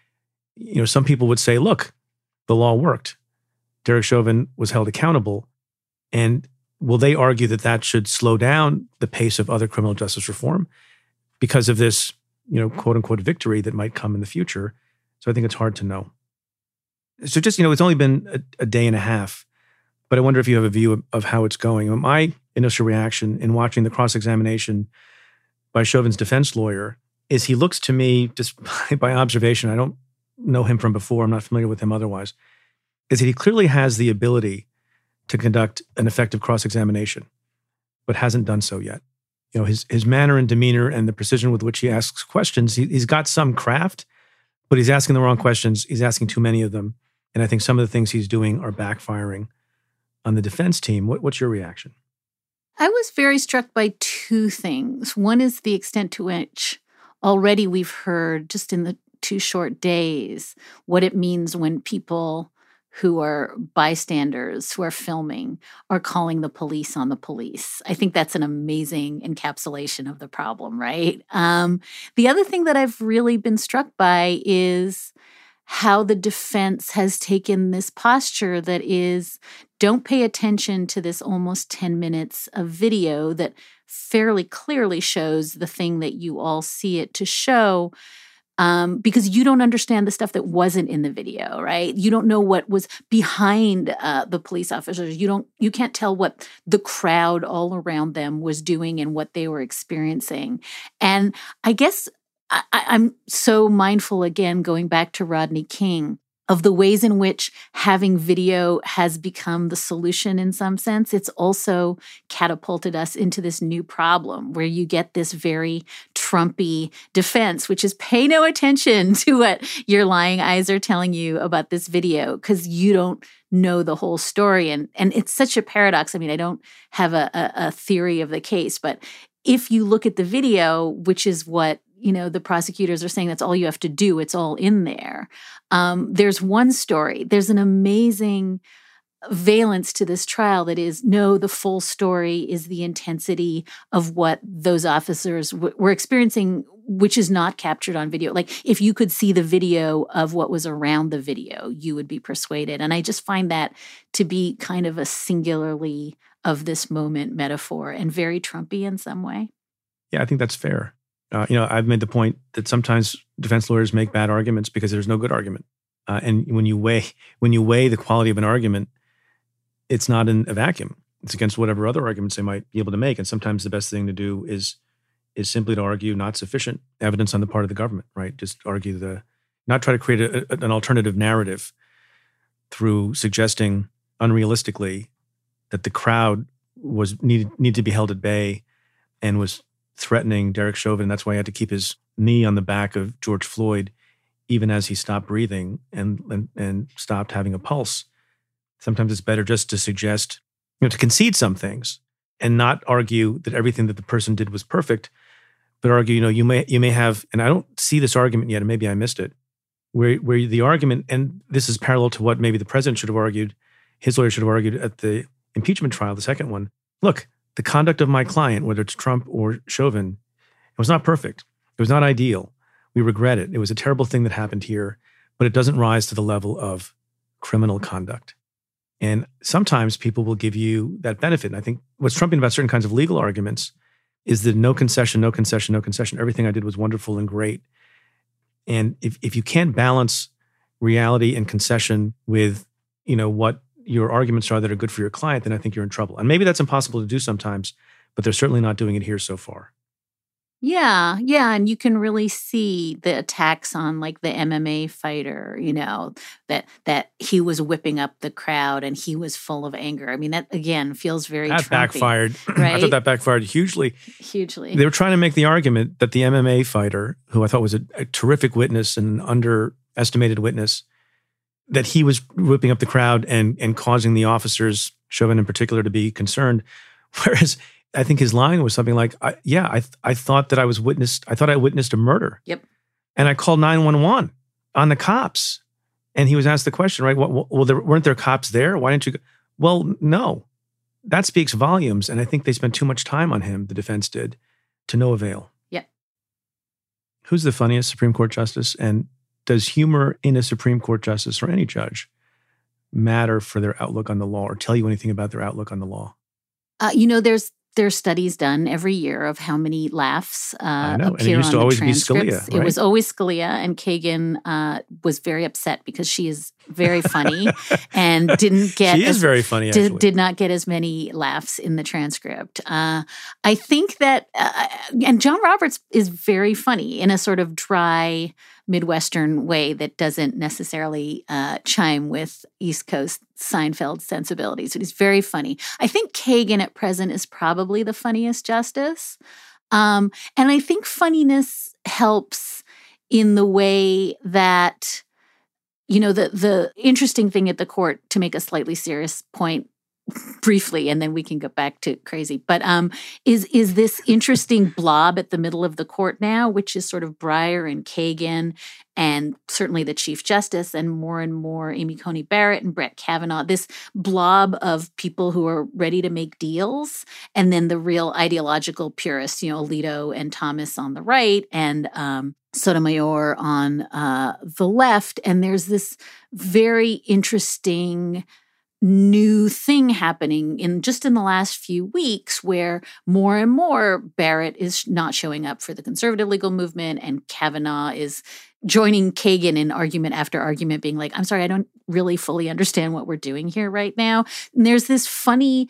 some people would say, look, the law worked. Derek Chauvin was held accountable. And will they argue that that should slow down the pace of other criminal justice reform because of this, quote unquote victory that might come in the future? So I think it's hard to know. So just, it's only been a day and a half, but I wonder if you have a view of how it's going. My initial reaction in watching the cross-examination by Chauvin's defense lawyer is he looks to me, just by observation, I don't know him from before, I'm not familiar with him otherwise, is that he clearly has the ability to conduct an effective cross-examination, but hasn't done so yet. His manner and demeanor and the precision with which he asks questions, he's got some craft, but he's asking the wrong questions. He's asking too many of them. And I think some of the things he's doing are backfiring on the defense team. What's your reaction? I was very struck by two things. One is the extent to which already we've heard, just in the 2 short days, what it means when people who are bystanders, who are filming, are calling the police on the police. I think that's an amazing encapsulation of the problem, right? The other thing that I've really been struck by is how the defense has taken this posture that is, don't pay attention to this almost 10 minutes of video that fairly clearly shows the thing that you all see it to show, because you don't understand the stuff that wasn't in the video, right? You don't know what was behind the police officers. You can't tell what the crowd all around them was doing and what they were experiencing. And I guess I'm so mindful, again, going back to Rodney King, of the ways in which having video has become the solution in some sense. It's also catapulted us into this new problem where you get this very Trumpy defense, which is pay no attention to what your lying eyes are telling you about this video because you don't know the whole story. And it's such a paradox. I mean, I don't have a theory of the case, but if you look at the video, which is what the prosecutors are saying, that's all you have to do. It's all in there. There's one story. There's an amazing valence to this trial that is, no, the full story is the intensity of what those officers were experiencing, which is not captured on video. Like, if you could see the video of what was around the video, you would be persuaded. And I just find that to be kind of a singularly of this moment metaphor and very Trumpy in some way. Yeah, I think that's fair. I've made the point that sometimes defense lawyers make bad arguments because there's no good argument. And when you weigh the quality of an argument, it's not in a vacuum. It's against whatever other arguments they might be able to make. And sometimes the best thing to do is simply to argue not sufficient evidence on the part of the government, right? Just argue not try to create an alternative narrative through suggesting unrealistically that the crowd needed to be held at bay and was threatening Derek Chauvin. That's why he had to keep his knee on the back of George Floyd, even as he stopped breathing and stopped having a pulse. Sometimes it's better just to suggest, to concede some things and not argue that everything that the person did was perfect, but argue, you may have, and I don't see this argument yet, and maybe I missed it, where the argument, and this is parallel to what maybe the president should have argued, his lawyer should have argued at the impeachment trial, the second one. Look, the conduct of my client, whether it's Trump or Chauvin, it was not perfect. It was not ideal. We regret it. It was a terrible thing that happened here, but it doesn't rise to the level of criminal conduct. And sometimes people will give you that benefit. And I think what's Trumpian about certain kinds of legal arguments is the no concession, no concession, no concession. Everything I did was wonderful and great. And if you can't balance reality and concession with, what your arguments are that are good for your client, then I think you're in trouble. And maybe that's impossible to do sometimes, but they're certainly not doing it here so far. Yeah. And you can really see the attacks on like the MMA fighter, that he was whipping up the crowd and he was full of anger. I mean, that again feels very Trumpy, backfired. Right? I thought that backfired hugely. They were trying to make the argument that the MMA fighter, who I thought was a terrific witness and an underestimated witness, that he was whipping up the crowd and causing the officers, Chauvin in particular, to be concerned. Whereas I think his line was something like, I thought that I witnessed a murder. Yep. And I called 911 on the cops. And he was asked the question, right? Well, weren't there cops there? Why didn't you go? Well, no. That speaks volumes. And I think they spent too much time on him, the defense did, to no avail. Yep. Who's the funniest Supreme Court justice? And does humor in a Supreme Court justice or any judge matter for their outlook on the law or tell you anything about their outlook on the law? There's studies done every year of how many laughs I know. appear and it used to on always the be transcripts. Scalia, right? It was always Scalia, and Kagan was very upset because she is very funny and didn't get. She is very funny. Actually, did not get as many laughs in the transcript. I think that, and John Roberts is very funny in a sort of dry Midwestern way that doesn't necessarily chime with East Coast Seinfeld sensibilities. But he's very funny. I think Kagan at present is probably the funniest justice. And I think funniness helps in the way that, the interesting thing at the court, to make a slightly serious point briefly, and then we can go back to crazy, but is this interesting blob at the middle of the court now, which is sort of Breyer and Kagan and certainly the Chief Justice and more Amy Coney Barrett and Brett Kavanaugh, this blob of people who are ready to make deals, and then the real ideological purists, Alito and Thomas on the right and Sotomayor on the left. And there's this very interesting new thing happening in the last few weeks where more and more Barrett is not showing up for the conservative legal movement and Kavanaugh is joining Kagan in argument after argument being like, I'm sorry, I don't really fully understand what we're doing here right now. And there's this funny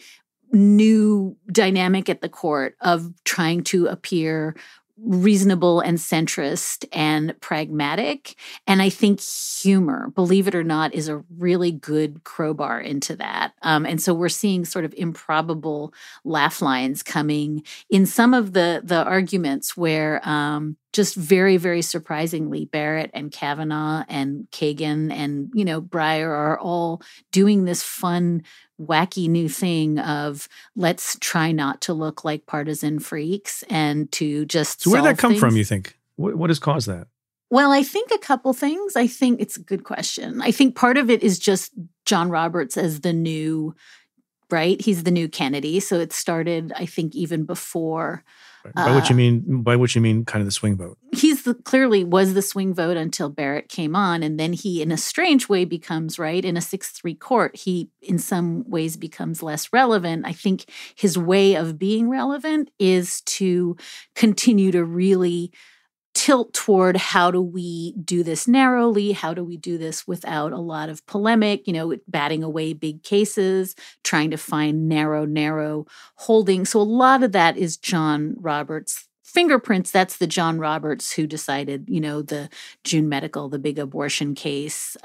new dynamic at the court of trying to appear reasonable and centrist and pragmatic. And I think humor, believe it or not, is a really good crowbar into that. And so we're seeing sort of improbable laugh lines coming in some of the arguments where just very, very surprisingly, Barrett and Kavanaugh and Kagan and, Breyer are all doing this fun, wacky new thing of let's try not to look like partisan freaks and to just So where did that come things. from, you think? What has caused that? Well, I think a couple things. I think it's a good question. I think part of it is just John Roberts as the new, right? He's the new Kennedy. So it started, I think, even before. By which you mean kind of the swing vote. He's clearly was the swing vote until Barrett came on. And then he, in a strange way, becomes, right, in a 6-3 court, he in some ways becomes less relevant. I think his way of being relevant is to continue to really tilt toward how do we do this narrowly? How do we do this without a lot of polemic, batting away big cases, trying to find narrow holding. So a lot of that is John Roberts' fingerprints. That's the John Roberts who decided, the June Medical, the big abortion case,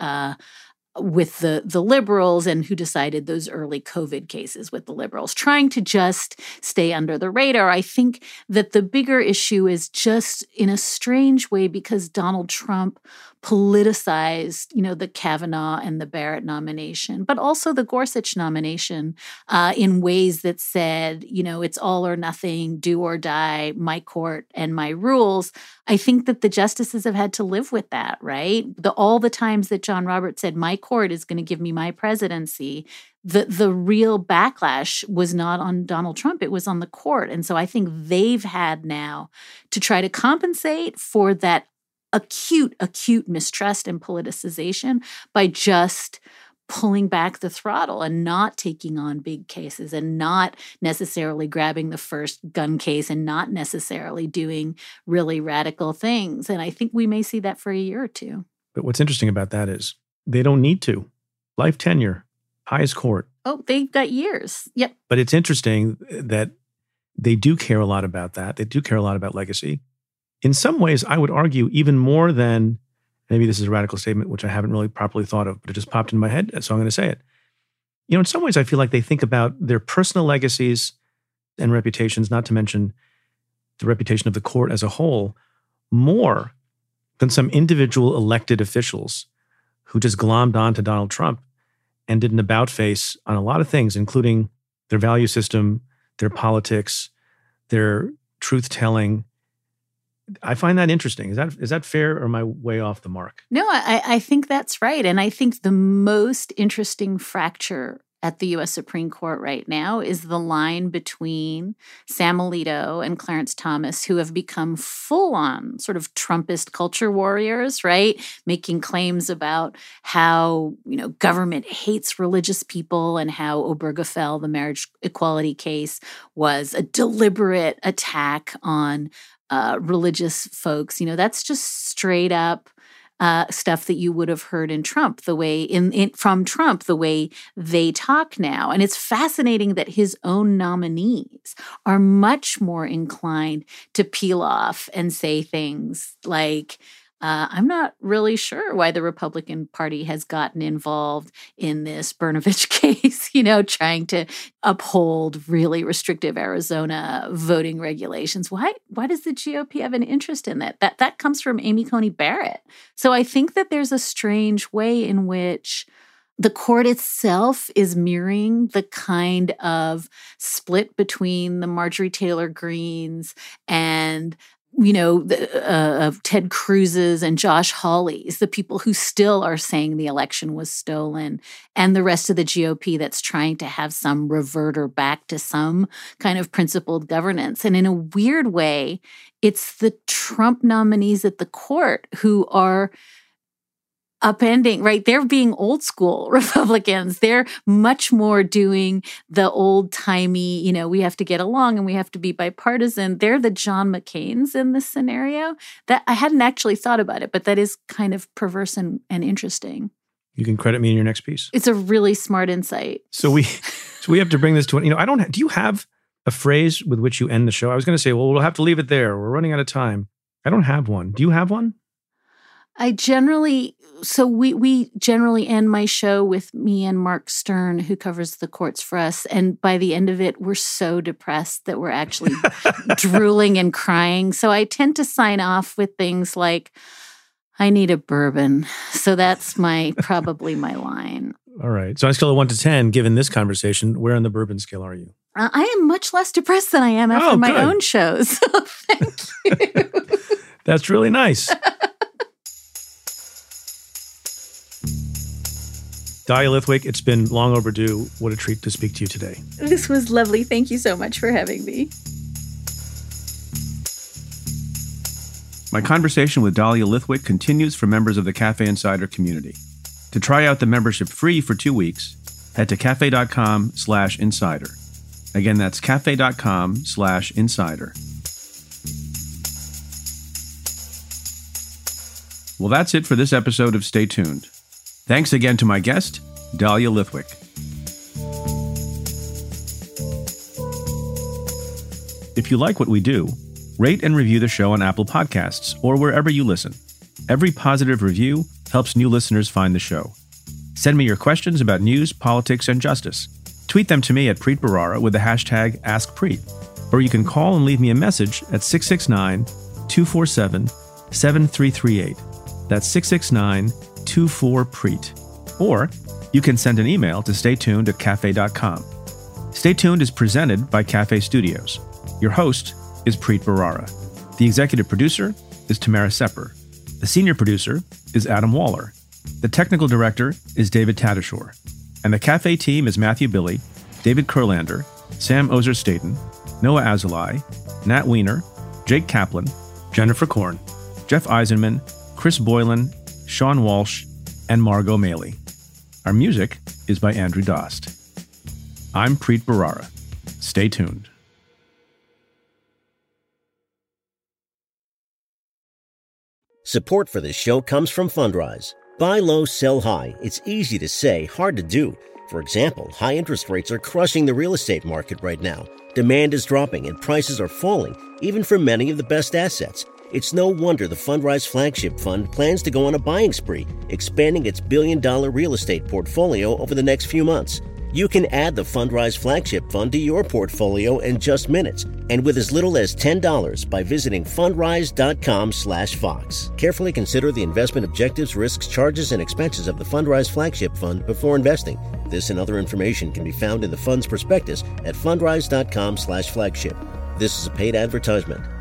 with the liberals and who decided those early COVID cases with the liberals, trying to just stay under the radar. I think that the bigger issue is just in a strange way because Donald Trump politicized, the Kavanaugh and the Barrett nomination, but also the Gorsuch nomination in ways that said, it's all or nothing, do or die, my court and my rules. I think that the justices have had to live with that, right? All the times that John Roberts said, my court is going to give me my presidency, the real backlash was not on Donald Trump, it was on the court. And so I think they've had now to try to compensate for that acute mistrust and politicization by just pulling back the throttle and not taking on big cases and not necessarily grabbing the first gun case and not necessarily doing really radical things. And I think we may see that for a year or two. But what's interesting about that is they don't need to. Life tenure, highest court. Oh, they've got years. Yep. But it's interesting that they do care a lot about that. They do care a lot about legacy. In some ways, I would argue even more than, maybe this is a radical statement, which I haven't really properly thought of, but it just popped in my head, so I'm going to say it. In some ways, I feel like they think about their personal legacies and reputations, not to mention the reputation of the court as a whole, more than some individual elected officials who just glommed on to Donald Trump and did an about-face on a lot of things, including their value system, their politics, their truth-telling. I find that interesting. Is that fair, or am I way off the mark? No, I think that's right. And I think the most interesting fracture at the U.S. Supreme Court right now is the line between Sam Alito and Clarence Thomas, who have become full-on sort of Trumpist culture warriors, right? Making claims about how, government hates religious people and how Obergefell, the marriage equality case, was a deliberate attack on religious folks. That's just straight up stuff that you would have heard in Trump, the way from Trump, the way they talk now. And it's fascinating that his own nominees are much more inclined to peel off and say things like, I'm not really sure why the Republican Party has gotten involved in this Brnovich case, trying to uphold really restrictive Arizona voting regulations. Why does the GOP have an interest in that? That comes from Amy Coney Barrett. So I think that there's a strange way in which the court itself is mirroring the kind of split between the Marjorie Taylor Greenes and Ted Cruz's and Josh Hawley's, the people who still are saying the election was stolen, and the rest of the GOP that's trying to have some reverter back to some kind of principled governance. And in a weird way, it's the Trump nominees at the court who are upending, right? They're being old school Republicans. They're much more doing the old timey, we have to get along and we have to be bipartisan. They're the John McCains in this scenario. That I hadn't actually thought about it, but that is kind of perverse and interesting. You can credit me in your next piece. It's a really smart insight. So we have to bring this to, do you have a phrase with which you end the show? I was going to say, well, we'll have to leave it there. We're running out of time. I don't have one. Do you have one? we generally end my show with me and Mark Stern, who covers the courts for us. And by the end of it, we're so depressed that we're actually drooling and crying. So I tend to sign off with things like, I need a bourbon. So that's probably my line. All right. So on a scale of 1 to 10, given this conversation, where on the bourbon scale are you? I am much less depressed than I am after my own shows. So thank you. That's really nice. Dahlia Lithwick, it's been long overdue. What a treat to speak to you today. This was lovely. Thank you so much for having me. My conversation with Dahlia Lithwick continues for members of the Cafe Insider community. To try out the membership free for 2 weeks, head to cafe.com/insider. Again, that's cafe.com/insider. Well, that's it for this episode of Stay Tuned. Thanks again to my guest, Dahlia Lithwick. If you like what we do, rate and review the show on Apple Podcasts or wherever you listen. Every positive review helps new listeners find the show. Send me your questions about news, politics, and justice. Tweet them to me at Preet Bharara with the hashtag AskPreet. Or you can call and leave me a message at 669-247-7338. That's 669-24-PREET. Or you can send an email to staytuned@cafe.com. Stay Tuned is presented by Cafe Studios. Your host is Preet Bharara. The executive producer is Tamara Sepper. The senior producer is Adam Waller. The technical director is David Tatasciore. And the Cafe team is Matthew Billy, David Kurlander, Sam Ozer-Staten, Noah Azulai, Nat Weiner, Jake Kaplan, Jennifer Korn, Jeff Eisenman, Chris Boylan, Sean Walsh, and Margot Maley. Our music is by Andrew Dost. I'm Preet Bharara. Stay tuned. Support for this show comes from Fundrise. Buy low, sell high. It's easy to say, hard to do. For example, high interest rates are crushing the real estate market right now. Demand is dropping and prices are falling, even for many of the best assets. It's no wonder the Fundrise Flagship Fund plans to go on a buying spree, expanding its billion-dollar real estate portfolio over the next few months. You can add the Fundrise Flagship Fund to your portfolio in just minutes, and with as little as $10 by visiting fundrise.com/Fox. Carefully consider the investment objectives, risks, charges, and expenses of the Fundrise Flagship Fund before investing. This and other information can be found in the fund's prospectus at fundrise.com/flagship. This is a paid advertisement.